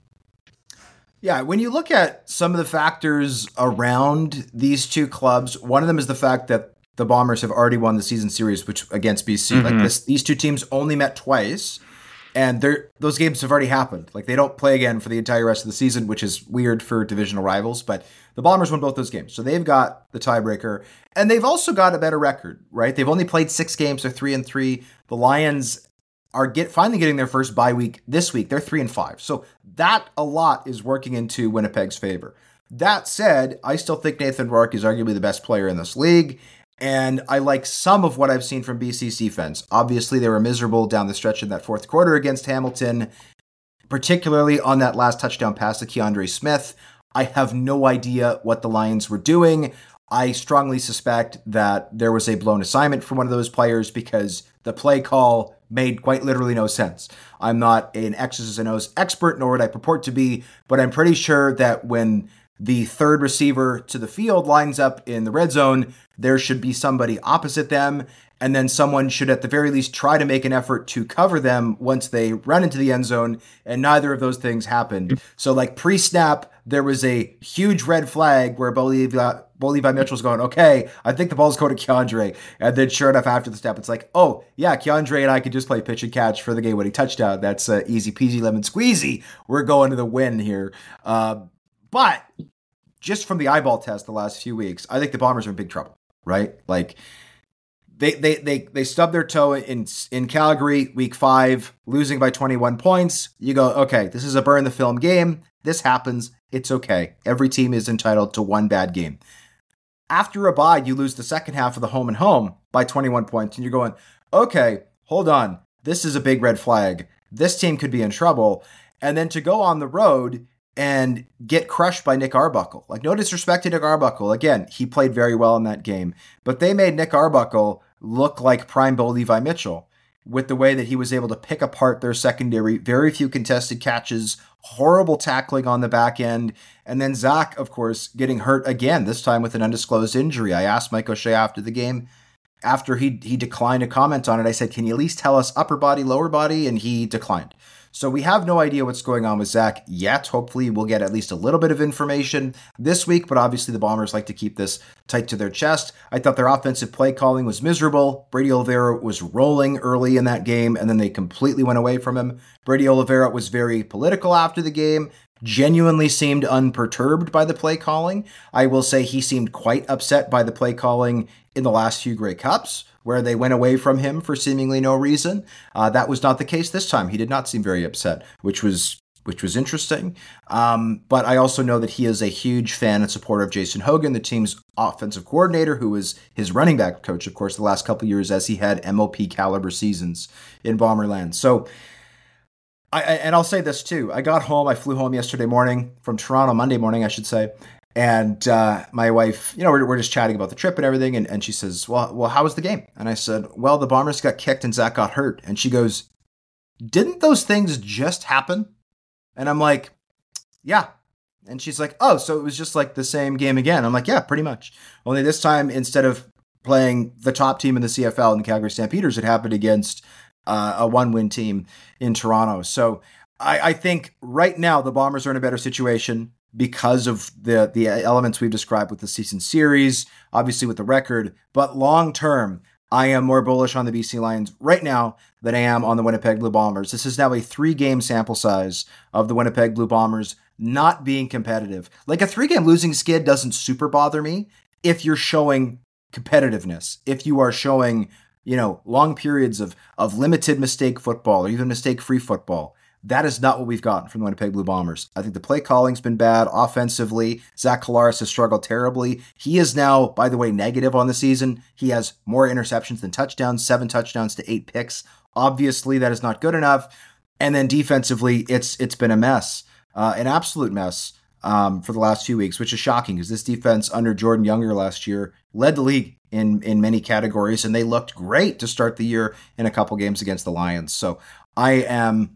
Yeah, when you look at some of the factors around these two clubs, one of them is the fact that the Bombers have already won the season series, which against B C. Mm-hmm. Like this, these two teams only met twice. And they're, those games have already happened. Like, they don't play again for the entire rest of the season, which is weird for divisional rivals. But the Bombers won both those games. So they've got the tiebreaker. And they've also got a better record, right? They've only played six games. They're three and three. The Lions are get finally getting their first bye week this week. They're three and five. So that a lot is working into Winnipeg's favor. That said, I still think Nathan Rourke is arguably the best player in this league. And I like some of what I've seen from B C's defense. Obviously, they were miserable down the stretch in that fourth quarter against Hamilton, particularly on that last touchdown pass to Keandre Smith. I have no idea what the Lions were doing. I strongly suspect that there was a blown assignment from one of those players because the play call made quite literally no sense. I'm not an X's and O's expert, nor would I purport to be, but I'm pretty sure that when the third receiver to the field lines up in the red zone, there should be somebody opposite them, and then someone should at the very least try to make an effort to cover them once they run into the end zone, and neither of those things happened. So like pre-snap, there was a huge red flag where Bo Levi, Bo Levi Mitchell's going, okay, I think the ball's going to Keandre. And then sure enough, after the snap, it's like, oh, yeah, Keandre and I could just play pitch and catch for the game-winning touchdown. That's uh, easy peasy lemon squeezy. We're going to the win here. Uh, but just from the eyeball test the last few weeks, I think the Bombers are in big trouble, right? Like, They they they they stubbed their toe in in Calgary, week five, losing by twenty-one points. You go, okay, this is a burn the film game. This happens. It's okay. Every team is entitled to one bad game. After a bye, you lose the second half of the home and home by twenty-one points, and you're going, okay, hold on. This is a big red flag. This team could be in trouble. And then to go on the road and get crushed by Nick Arbuckle. Like, no disrespect to Nick Arbuckle. Again, he played very well in that game. But they made Nick Arbuckle look like prime Bo Levi Mitchell with the way that he was able to pick apart their secondary. Very few contested catches, horrible tackling on the back end. And then Zach, of course, getting hurt again, this time with an undisclosed injury. I asked Mike O'Shea after the game, after he he declined to comment on it, I said, can you at least tell us upper body, lower body? And he declined. So we have no idea what's going on with Zach yet. Hopefully we'll get at least a little bit of information this week, but obviously the Bombers like to keep this tight to their chest. I thought their offensive play calling was miserable. Brady Oliveira was rolling early in that game, and then they completely went away from him. Brady Oliveira was very political after the game, genuinely seemed unperturbed by the play calling. I will say he seemed quite upset by the play calling in the last few Grey Cups, where they went away from him for seemingly no reason. Uh, that was not the case this time. He did not seem very upset, which was which was interesting. Um, but I also know that he is a huge fan and supporter of Jason Hogan, the team's offensive coordinator, who was his running back coach, of course, the last couple of years as he had M O P caliber seasons in Bomberland. So, I, and I'll say this too. I got home. I flew home yesterday morning from Toronto, Monday morning, I should say. And uh, my wife, you know, we're, we're just chatting about the trip and everything. And, and she says, well, well, how was the game? And I said, well, the Bombers got kicked and Zach got hurt. And she goes, didn't those things just happen? And I'm like, yeah. And she's like, oh, so it was just like the same game again. I'm like, yeah, pretty much. Only this time, instead of playing the top team in the C F L in the Calgary Stampeders, it happened against uh, a one-win team in Toronto. So I, I think right now the Bombers are in a better situation because of the the elements we've described with the season series, obviously with the record. But long term, I am more bullish on the B C Lions right now than I am on the Winnipeg Blue Bombers. This is now a three-game sample size of the Winnipeg Blue Bombers not being competitive. Like, a three-game losing skid doesn't super bother me if you're showing competitiveness, if you are showing, you know, long periods of of limited mistake football or even mistake-free football. That is not what we've gotten from the Winnipeg Blue Bombers. I think the play calling's been bad offensively. Zach Collaros has struggled terribly. He is now, by the way, negative on the season. He has more interceptions than touchdowns, seven touchdowns to eight picks. Obviously, that is not good enough. And then defensively, it's it's been a mess, uh, an absolute mess um, for the last few weeks, which is shocking because this defense under Jordan Younger last year led the league in, in many categories, and they looked great to start the year in a couple games against the Lions. So I am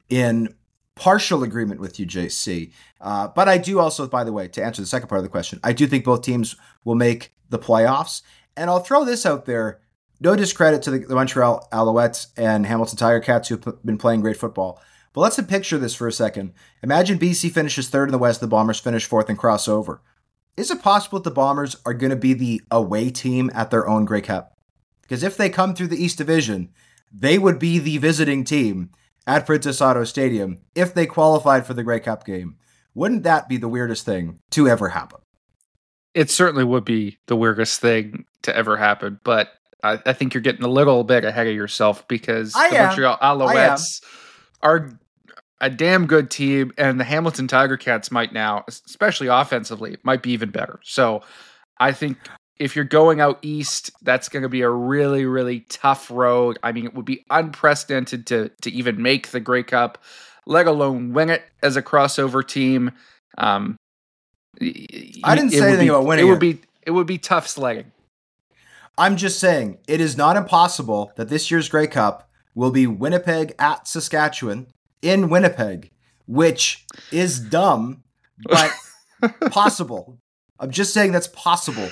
in partial agreement with you, J C. Uh, but I do also, by the way, to answer the second part of the question, I do think both teams will make the playoffs. And I'll throw this out there. No discredit to the, the Montreal Alouettes and Hamilton Tiger Cats, who've been playing great football. But let's picture this for a second. Imagine B C finishes third in the West, the Bombers finish fourth and cross over. Is it possible that the Bombers are going to be the away team at their own Grey Cup? Because if they come through the East Division, they would be the visiting team. at Princess Auto Stadium if they qualified for the Grey Cup game. Wouldn't that be the weirdest thing to ever happen? It certainly would be the weirdest thing to ever happen, but I, I think you're getting a little bit ahead of yourself because I the am. Montreal Alouettes are a damn good team, and the Hamilton Tiger Cats might now, especially offensively, might be even better. So I think if you're going out east, that's going to be a really, really tough road. I mean, it would be unprecedented to to even make the Grey Cup, let alone win it as a crossover team. Um, I didn't say anything be, about winning it. Would it. be it would be tough sledding. I'm just saying, it is not impossible that this year's Grey Cup will be Winnipeg at Saskatchewan in Winnipeg, which is dumb, but possible. I'm just saying that's possible.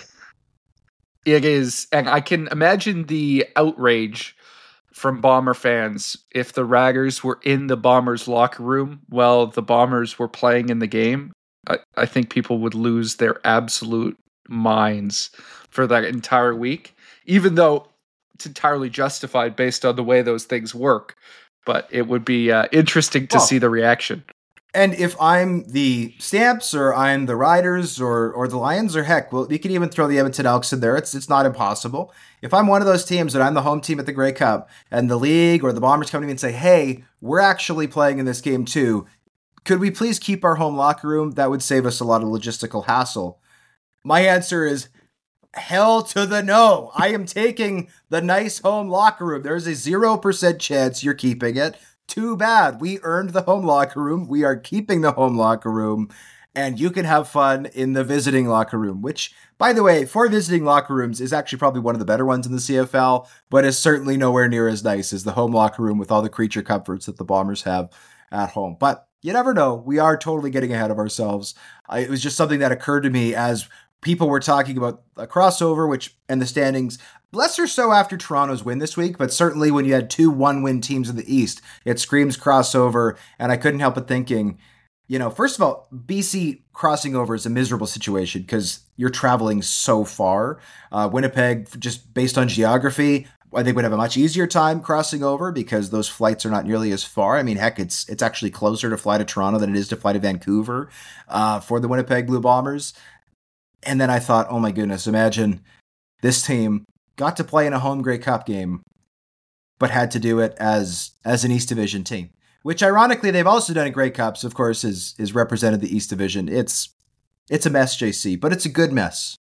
It is, and I can imagine the outrage from Bomber fans if the Raggers were in the Bombers locker room while the Bombers were playing in the game. I, I think people would lose their absolute minds for that entire week, even though it's entirely justified based on the way those things work. But it would be uh, interesting to well, see the reaction. And if I'm the Stamps or I'm the Riders or or the Lions or heck, well, you can even throw the Edmonton Elks in there. It's it's not impossible. If I'm one of those teams and I'm the home team at the Grey Cup and the league or the Bombers come to me and say, hey, we're actually playing in this game too, could we please keep our home locker room? That would save us a lot of logistical hassle. My answer is hell to the no. I am taking the nice home locker room. There's a zero percent chance you're keeping it. Too bad. We earned the home locker room. We are keeping the home locker room. And you can have fun in the visiting locker room, which, by the way, for visiting locker rooms is actually probably one of the better ones in the C F L, but is certainly nowhere near as nice as the home locker room with all the creature comforts that the Bombers have at home. But you never know. We are totally getting ahead of ourselves. I, it was just something that occurred to me as people were talking about a crossover, which and the standings, less or so after Toronto's win this week, but certainly when you had two one-win teams in the East, it screams crossover, and I couldn't help but thinking, you know, first of all, B C crossing over is a miserable situation because you're traveling so far. Uh, Winnipeg, just based on geography, I think would have a much easier time crossing over because those flights are not nearly as far. I mean, heck, it's it's actually closer to fly to Toronto than it is to fly to Vancouver uh, for the Winnipeg Blue Bombers. And then I thought, oh my goodness, imagine this team got to play in a home Grey Cup game, but had to do it as as an East Division team. Which, ironically, they've also done in Grey Cups, of course, is is represented the East Division. It's it's a mess, J C, but it's a good mess.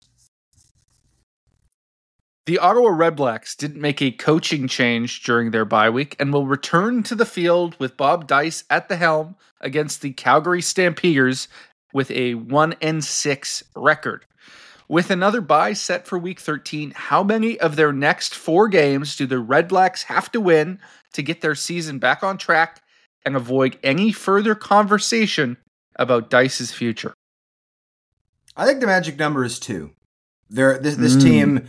The Ottawa Redblacks didn't make a coaching change during their bye week and will return to the field with Bob Dice at the helm against the Calgary Stampeders with a one and six record. With another bye set for week thirteen, how many of their next four games do the Redblacks have to win to get their season back on track and avoid any further conversation about Dice's future? I think the magic number is two. They're, this, this Mm. team,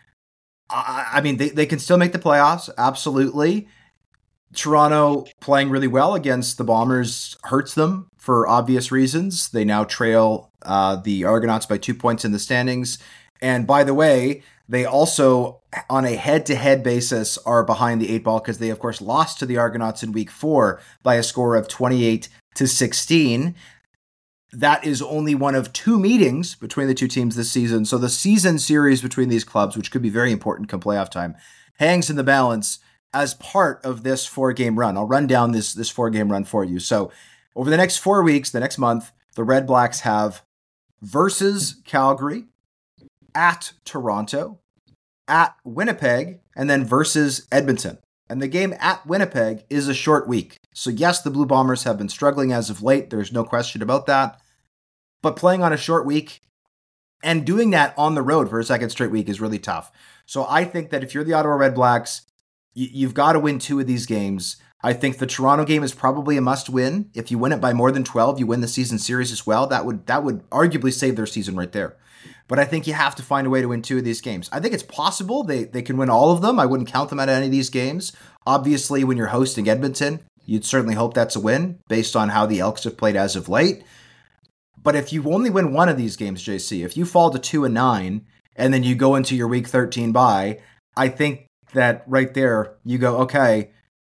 I, I mean, they, they can still make the playoffs, absolutely. Toronto playing really well against the Bombers hurts them for obvious reasons. They now trail uh, the Argonauts by two points in the standings. And by the way, they also, on a head-to-head basis, are behind the eight ball because they, of course, lost to the Argonauts in week four by a score of twenty-eight to sixteen. That is only one of two meetings between the two teams this season. So the season series between these clubs, which could be very important come playoff time, hangs in the balance as part of this four-game run. I'll run down this, this four-game run for you. So over the next four weeks, the next month, the Red Blacks have versus Calgary, at Toronto, at Winnipeg, and then versus Edmonton. And the game at Winnipeg is a short week. So yes, the Blue Bombers have been struggling as of late. There's no question about that. But playing on a short week and doing that on the road for a second straight week is really tough. So I think that if you're the Ottawa Red Blacks, you've got to win two of these games. I think the Toronto game is probably a must-win. If you win it by more than twelve, you win the season series as well. That would that would arguably save their season right there. But I think you have to find a way to win two of these games. I think it's possible they, they can win all of them. I wouldn't count them out of any of these games. Obviously, when you're hosting Edmonton, you'd certainly hope that's a win based on how the Elks have played as of late. But if you only win one of these games, J C, if you fall to two and nine, and then you go into your week thirteen bye, I think that right there, you go, okay,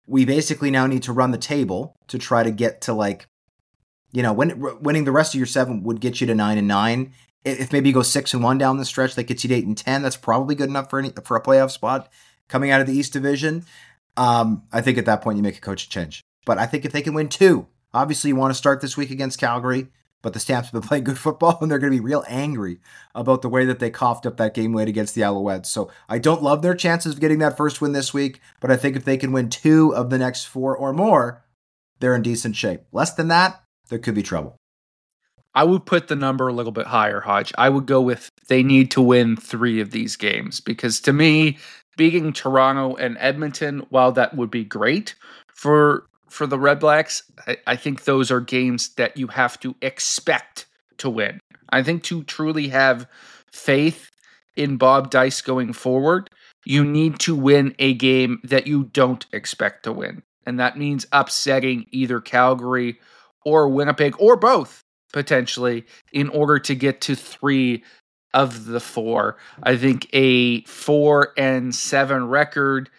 we basically now need to run the table to try to get to like, you know, win, winning the rest of your seven would get you to nine and nine. If maybe you go six and one down the stretch, that gets you to eight and ten. That's probably good enough for any for a playoff spot coming out of the East Division. Um, I think at that point you make a coaching change. But I think if they can win two, obviously you want to start this week against Calgary, but the Stamps have been playing good football and they're going to be real angry about the way that they coughed up that game late against the Alouettes. So I don't love their chances of getting that first win this week, but I think if they can win two of the next four or more, they're in decent shape. Less than that, there could be trouble. I would put the number a little bit higher, Hodge. I would go with they need to win three of these games because to me, beating Toronto and Edmonton, while that would be great for for the Red Blacks, I, I think those are games that you have to expect to win. I think to truly have faith in Bob Dice going forward, you need to win a game that you don't expect to win. And that means upsetting either Calgary or Winnipeg or both, potentially, in order to get to three of the four. I think a four and seven record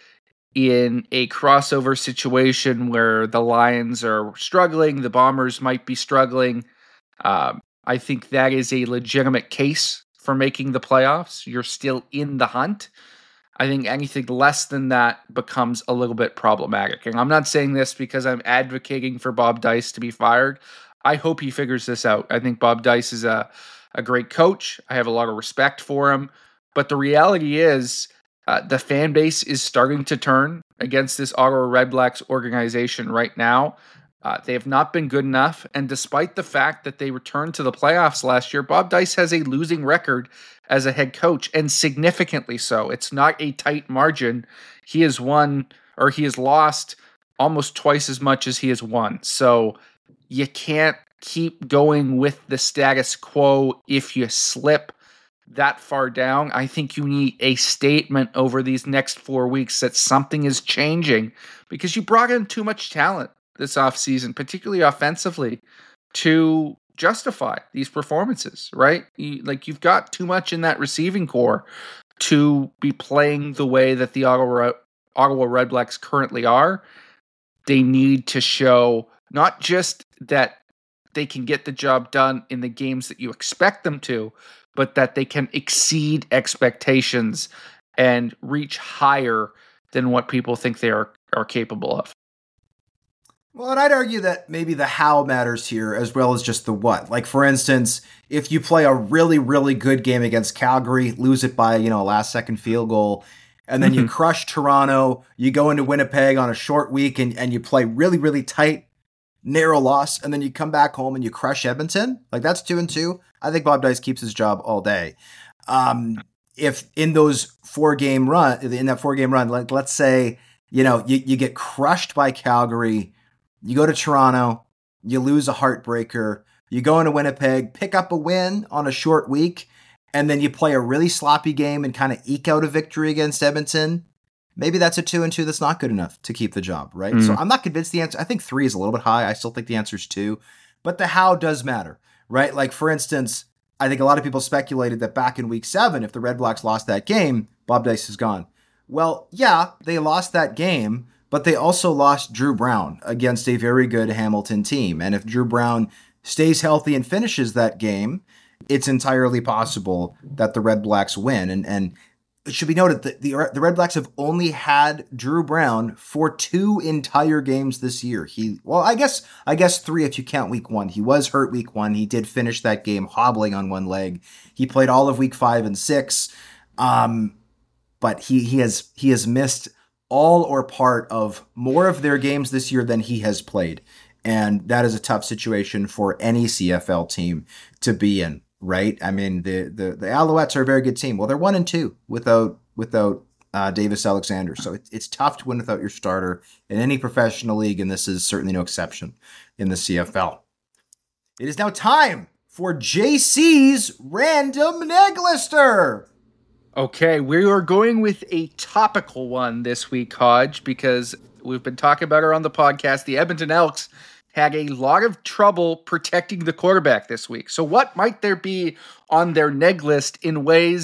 in a crossover situation where the Lions are struggling, the Bombers might be struggling. Um, I think that is a legitimate case for making the playoffs. You're still in the hunt. I think anything less than that becomes a little bit problematic. And I'm not saying this because I'm advocating for Bob Dice to be fired. I hope he figures this out. I think Bob Dice is a, a great coach. I have a lot of respect for him. But the reality is uh, the fan base is starting to turn against this Ottawa Red Blacks organization right now. Uh, they have not been good enough. And despite the fact that they returned to the playoffs last year, Bob Dice has a losing record as a head coach, and significantly so. It's not a tight margin. He has won, or he has lost almost twice as much as he has won. So you can't keep going with the status quo if you slip that far down. I think you need a statement over these next four weeks that something is changing because you brought in too much talent this offseason, particularly offensively, to justify these performances, right? You, like you've got too much in that receiving core to be playing the way that the Ottawa, Ottawa Red Blacks currently are. They need to show not just that they can get the job done in the games that you expect them to, but that they can exceed expectations and reach higher than what people think they are, are capable of. Well, and I'd argue that maybe the how matters here as well as just the what. Like, for instance, if you play a really, really good game against Calgary, lose it by, you know, a last-second field goal, and then mm-hmm. you crush Toronto, you go into Winnipeg on a short week and, and you play really, really tight, narrow loss, and then you come back home and you crush Edmonton, like that's two and two. I think Bob Dice keeps his job all day. Um, if in those four game run, in that four game run, like let's say, you know, you, you get crushed by Calgary, you go to Toronto, you lose a heartbreaker, you go into Winnipeg, pick up a win on a short week, and then you play a really sloppy game and kind of eke out a victory against Edmonton. Maybe that's a two and two that's not good enough to keep the job, right? Mm. So I'm not convinced the answer. I think three is a little bit high. I still think the answer is two, but the how does matter, right? Like, for instance, I think a lot of people speculated that back in week seven, if the Red Blacks lost that game, Bob Dice is gone. Well, yeah, they lost that game, but they also lost Drew Brown against a very good Hamilton team. And if Drew Brown stays healthy and finishes that game, it's entirely possible that the Red Blacks win. And, and it should be noted that the, the Red Blacks have only had Drew Brown for two entire games this year. He, well, I guess, I guess three if you count week one. He was hurt week one. He did finish that game hobbling on one leg. He played all of week five and six. Um, but he, he has, he has missed all or part of more of their games this year than he has played. And that is a tough situation for any C F L team to be in. Right? I mean, the, the, the Alouettes are a very good team. Well, they're one and two without without uh, Davis Alexander. So it, it's tough to win without your starter in any professional league, and this is certainly no exception in the C F L. It is now time for J C's Random Neglister. Okay, we are going with a topical one this week, Hodge, because we've been talking about her on the podcast. The Edmonton Elks had a lot of trouble protecting the quarterback this week. So what might there be on their neg list in ways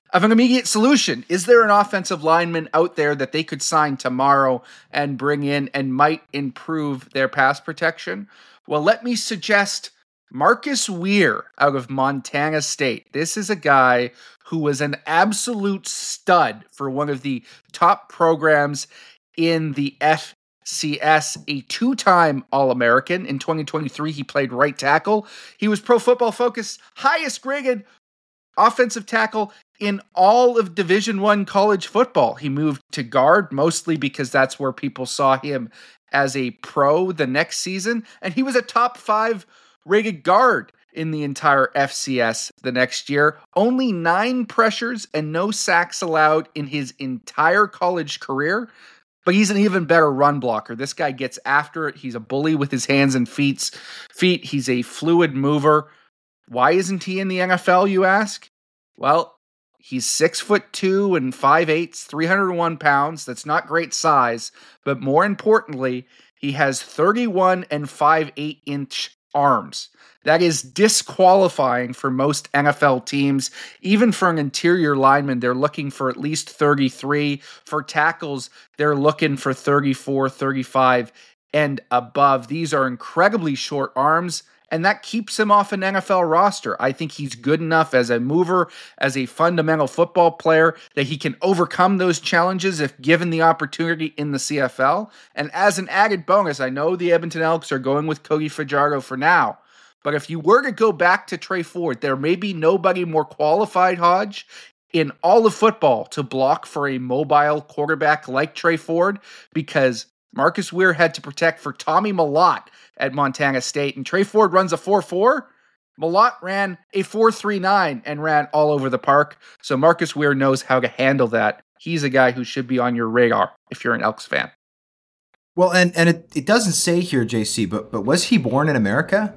of an immediate solution. Is there an offensive lineman out there that they could sign tomorrow and bring in and might improve their pass protection? Well, let me suggest Marcus Weir out of Montana State. This is a guy who was an absolute stud for one of the top programs in the F C S, a two-time All-American. In twenty twenty-three, he played right tackle. He was Pro Football Focus highest graded offensive tackle in all of Division One college football. He moved to guard, mostly because that's where people saw him as a pro the next season, and he was a top five rated guard in the entire F C S the next year. Only nine pressures and no sacks allowed in his entire college career, but he's an even better run blocker. This guy gets after it. He's a bully with his hands and feet. Feet. He's a fluid mover. Why isn't he in the N F L, you ask? Well, he's six foot two and five eighths, three hundred one pounds. That's not great size, but more importantly, he has thirty-one and five eighths inch arms. That is disqualifying for most N F L teams. Even for an interior lineman, they're looking for at least thirty-three. For tackles, they're looking for thirty-four, thirty-five, and above. These are incredibly short arms, and that keeps him off an N F L roster. I think he's good enough as a mover, as a fundamental football player, that he can overcome those challenges if given the opportunity in the C F L. And as an added bonus, I know the Edmonton Elks are going with Cody Fajardo for now, but if you were to go back to Tre Ford, there may be nobody more qualified, Hodge, in all of football to block for a mobile quarterback like Tre Ford, because Marcus Weir had to protect for Tommy Mellott at Montana State, and Tre Ford runs a four four. Mellott ran a four three nine and ran all over the park, so Marcus Weir knows how to handle that. He's a guy who should be on your radar if you're an Elks fan. Well, and, and it, it doesn't say here, J C, but but was he born in America?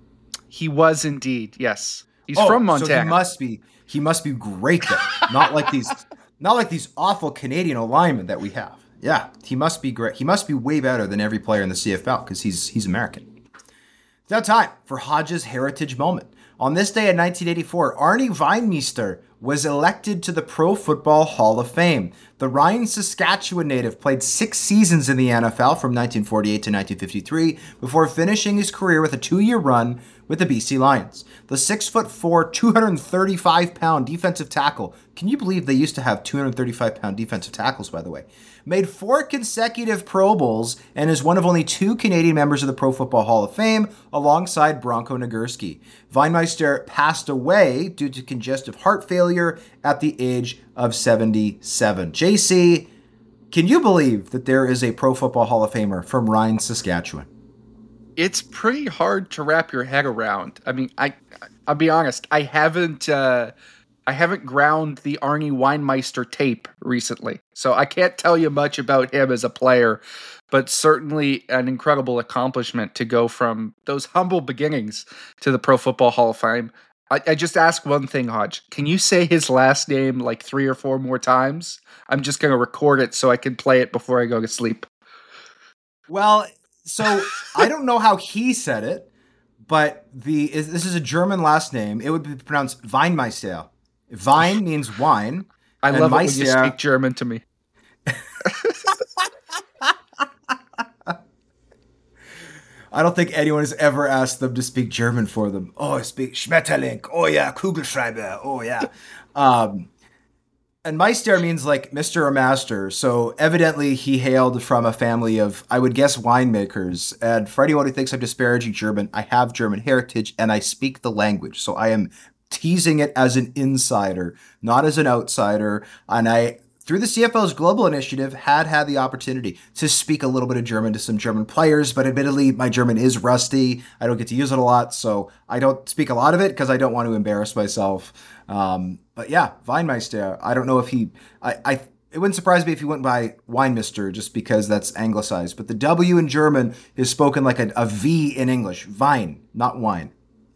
He was indeed, yes. He's oh, from Montana. So he must be he must be great then. not like these not like these awful Canadian alignment that we have. Yeah, he must be great. He must be way better than every player in the C F L because he's he's American. It's now time for Hodge's heritage moment. On this day in nineteen eighty-four, Arnie Weinmeister was elected to the Pro Football Hall of Fame. The Ryan, Saskatchewan native played six seasons in the N F L from nineteen forty-eight to nineteen fifty-three before finishing his career with a two-year run with the B C Lions. The six foot four, two hundred thirty-five pound defensive tackle. Can you believe they used to have two hundred thirty-five pound defensive tackles, by the way? Made four consecutive Pro Bowls and is one of only two Canadian members of the Pro Football Hall of Fame, alongside Bronco Nagurski. Weinmeister passed away due to congestive heart failure at the age of seventy-seven. J C, can you believe that there is a Pro Football Hall of Famer from Ryan, Saskatchewan? It's pretty hard to wrap your head around. I mean, I, I'll be honest, I haven't... Uh, I haven't ground the Arnie Weinmeister tape recently, so I can't tell you much about him as a player, but certainly an incredible accomplishment to go from those humble beginnings to the Pro Football Hall of Fame. I, I just ask one thing, Hodge. Can you say his last name like three or four more times? I'm just going to record it so I can play it before I go to sleep. Well, so I don't know how he said it, but the this is a German last name. It would be pronounced Weinmeister. Wein means wine. I love it when you speak German to me. I don't think anyone has ever asked them to speak German for them. Oh, I speak Schmetterling. Oh, yeah, Kugelschreiber. Oh, yeah. Um, and Meister means like Mister or Master. So evidently he hailed from a family of, I would guess, winemakers. And for anyone who thinks I'm disparaging German, I have German heritage and I speak the language. So I am teasing it as an insider, not as an outsider. And I, through the C F L's global initiative, had had the opportunity to speak a little bit of German to some German players, but admittedly, my German is rusty. I don't get to use it a lot, so I don't speak a lot of it because I don't want to embarrass myself. Um, but yeah, Weinmeister, I don't know if he, I, I, it wouldn't surprise me if he went by Weinmeister just because that's anglicized, but the W in German is spoken like a, a V in English. Wein, not wine.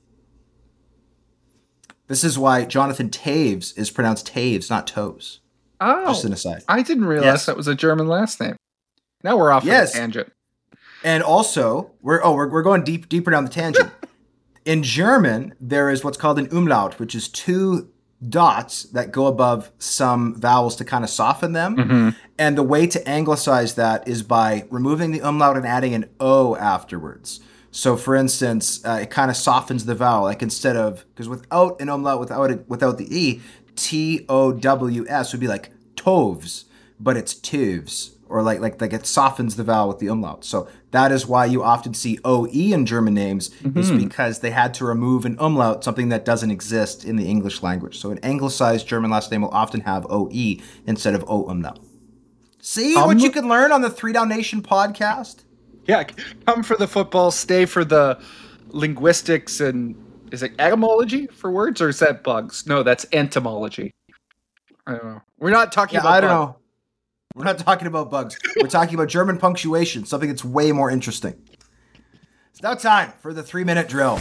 This is why Jonathan Toews is pronounced Taves, not Toes. Oh, just an aside. I didn't realize yes. that was a German last name. Now we're off yes. on a tangent. And also, we're oh we're we're going deep deeper down the tangent. In German, there is what's called an Umlaut, which is two dots that go above some vowels to kind of soften them. Mm-hmm. And the way to anglicize that is by removing the umlaut and adding an O afterwards. So, for instance, uh, it kind of softens the vowel. Like instead of, because without an umlaut, without it, without the E, T O W S would be like tovs, but it's tivs. Or like like like it softens the vowel with the umlaut. So that is why you often see O E in German names, mm-hmm. is because they had to remove an umlaut, something that doesn't exist in the English language. So an anglicized German last name will often have O E instead of O umlaut. See um, what you can learn on the Three Down Nation podcast? Yeah, come for the football, stay for the linguistics, and is it etymology for words, or is that bugs? No, that's entomology. I don't know. We're not talking yeah, about I don't bugs. know. We're not talking about bugs. We're talking about German punctuation, something that's way more interesting. It's now time for the three-minute drill.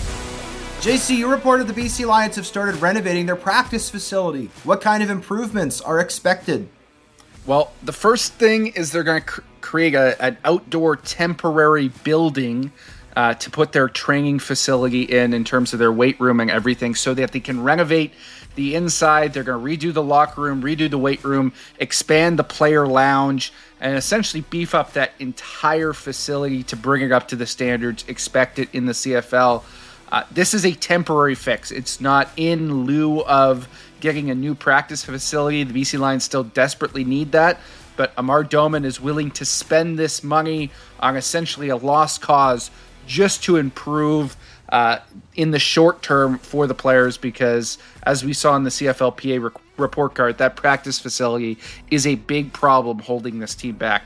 J C, you reported the B C Lions have started renovating their practice facility. What kind of improvements are expected? Well, the first thing is they're going to cr- create a, an outdoor temporary building uh, to put their training facility in, in terms of their weight room and everything, so that they can renovate the inside. They're going to redo the locker room, redo the weight room, expand the player lounge, and essentially beef up that entire facility to bring it up to the standards expected in the C F L. Uh, this is a temporary fix. It's not in lieu of getting a new practice facility. The B C Lions still desperately need that, but Amar Doman is willing to spend this money on essentially a lost cause just to improve uh, in the short term for the players, because as we saw in the C F L P A re- report card, that practice facility is a big problem holding this team back.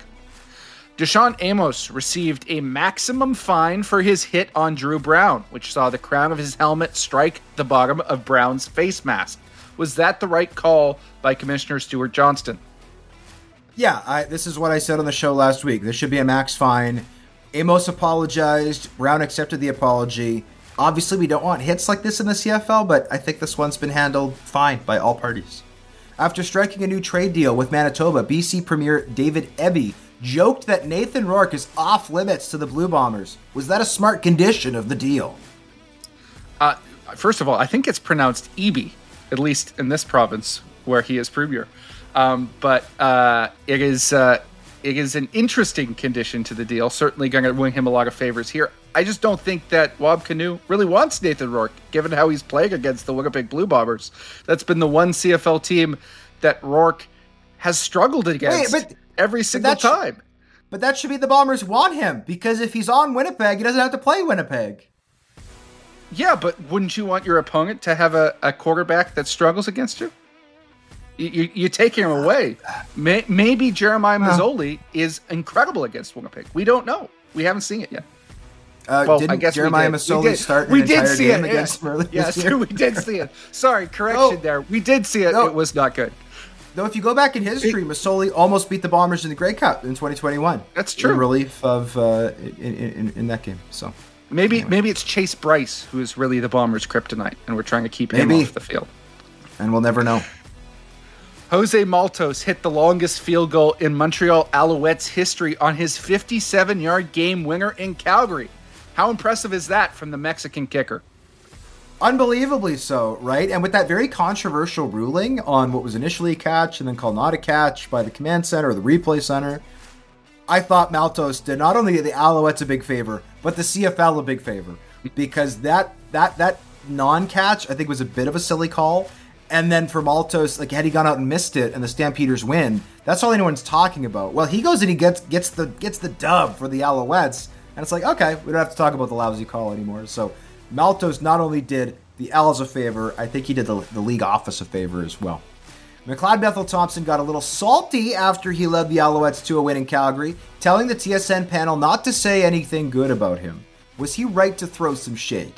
Deshaun Amos received a maximum fine for his hit on Drew Brown, which saw the crown of his helmet strike the bottom of Brown's face mask. Was that the right call by Commissioner Stuart Johnston? Yeah, I, this is what I said on the show last week. There should be a max fine. Amos apologized. Brown accepted the apology. Obviously, we don't want hits like this in the C F L, but I think this one's been handled fine by all parties. After striking a new trade deal with Manitoba, B C Premier David Eby joked that Nathan Rourke is off limits to the Blue Bombers. Was that a smart condition of the deal? Uh, first of all, I think it's pronounced Eby, at least in this province where he is Premier. Um, but uh, it is uh, it is an interesting condition to the deal. Certainly going to win him a lot of favors here. I just don't think that Wab Canoe really wants Nathan Rourke, given how he's playing against the Winnipeg Blue Bombers. That's been the one C F L team that Rourke has struggled against Wait, but, every single but sh- time. But that should be the Bombers want him, because if he's on Winnipeg, he doesn't have to play Winnipeg. Yeah, but wouldn't you want your opponent to have a, a quarterback that struggles against you? You, you, you take him away. May, maybe Jeremiah Mazzoli uh, is incredible against Winnipeg. We don't know. We haven't seen it yet. Uh, well, didn't I guess Jeremiah we Mazzoli start an we entire did see game it. against Merlin? Yes, we did see it. Sorry, correction oh, there. We did see it. No. It was not good. Though if you go back in history, Mazzoli almost beat the Bombers in the Grey Cup in twenty twenty-one. That's true. In relief of uh, in, in, in that game. So maybe anyway. maybe it's Chase Bryce who is really the Bombers' kryptonite, and we're trying to keep him maybe. off the field. And we'll never know. Jose Maltos hit the longest field goal in Montreal Alouettes history on his fifty-seven-yard game winner in Calgary. How impressive is that from the Mexican kicker? Unbelievably so, right? And with that very controversial ruling on what was initially a catch and then called not a catch by the command center or the replay center, I thought Maltos did not only the Alouettes a big favor, but the C F L a big favor. Because that that that non-catch, I think, was a bit of a silly call. And then for Maltos, like, had he gone out and missed it and the Stampeders win, that's all anyone's talking about. Well, he goes and he gets gets the gets the dub for the Alouettes. And it's like, okay, we don't have to talk about the lousy call anymore. So Maltos not only did the Owls a favor, I think he did the, the league office a favor as well. McLeod Bethel Thompson got a little salty after he led the Alouettes to a win in Calgary, telling the T S N panel not to say anything good about him. Was he right to throw some shade?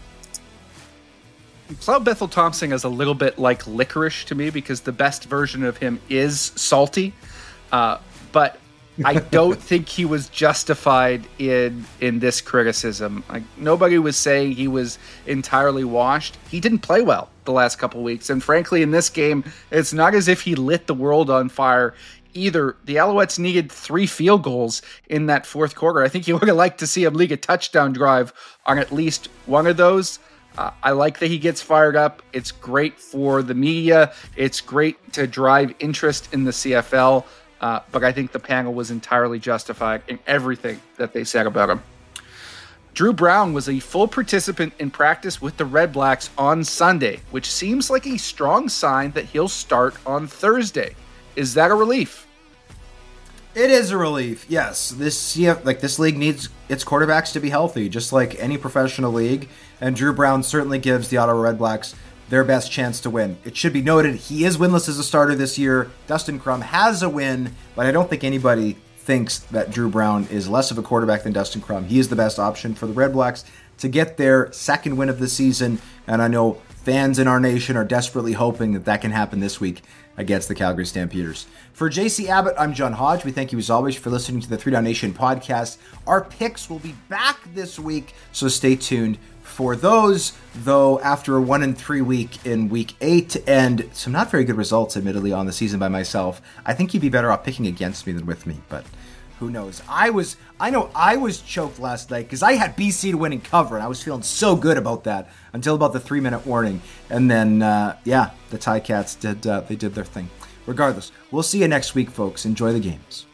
McLeod Bethel Thompson is a little bit like licorice to me, because the best version of him is salty. Uh, but I don't think he was justified in in this criticism. Like, nobody was saying he was entirely washed. He didn't play well the last couple of weeks, and frankly, in this game, it's not as if he lit the world on fire either. The Alouettes needed three field goals in that fourth quarter. I think you would have liked to see him lead a touchdown drive on at least one of those. Uh, I like that he gets fired up. It's great for the media. It's great to drive interest in the C F L. Uh, but I think the panel was entirely justified in everything that they said about him. Drew Brown was a full participant in practice with the Red Blacks on Sunday, which seems like a strong sign that he'll start on Thursday. Is that a relief? It is a relief, yes. This yeah, like this league needs its quarterbacks to be healthy, just like any professional league. And Drew Brown certainly gives the Ottawa Red Blacks their best chance to win. It should be noted he is winless as a starter this year. Dustin Crum has a win, but I don't think anybody thinks that Drew Brown is less of a quarterback than Dustin Crum. He is the best option for the Red Blacks to get their second win of the season, and I know fans in our nation are desperately hoping that that can happen this week against the Calgary Stampeders. For J C Abbott, I'm John Hodge. We thank you as always for listening to the Three Down Nation podcast. Our picks will be back this week, so stay tuned for those, though after a one and three week in week eight and some not very good results, admittedly, on the season by myself, I think you'd be better off picking against me than with me, but who knows? I was, I know I was choked last night because I had B C to win and cover, and I was feeling so good about that until about the three minute warning, and then uh, yeah, the Ticats did uh, they did their thing. Regardless, we'll see you next week, folks. Enjoy the games.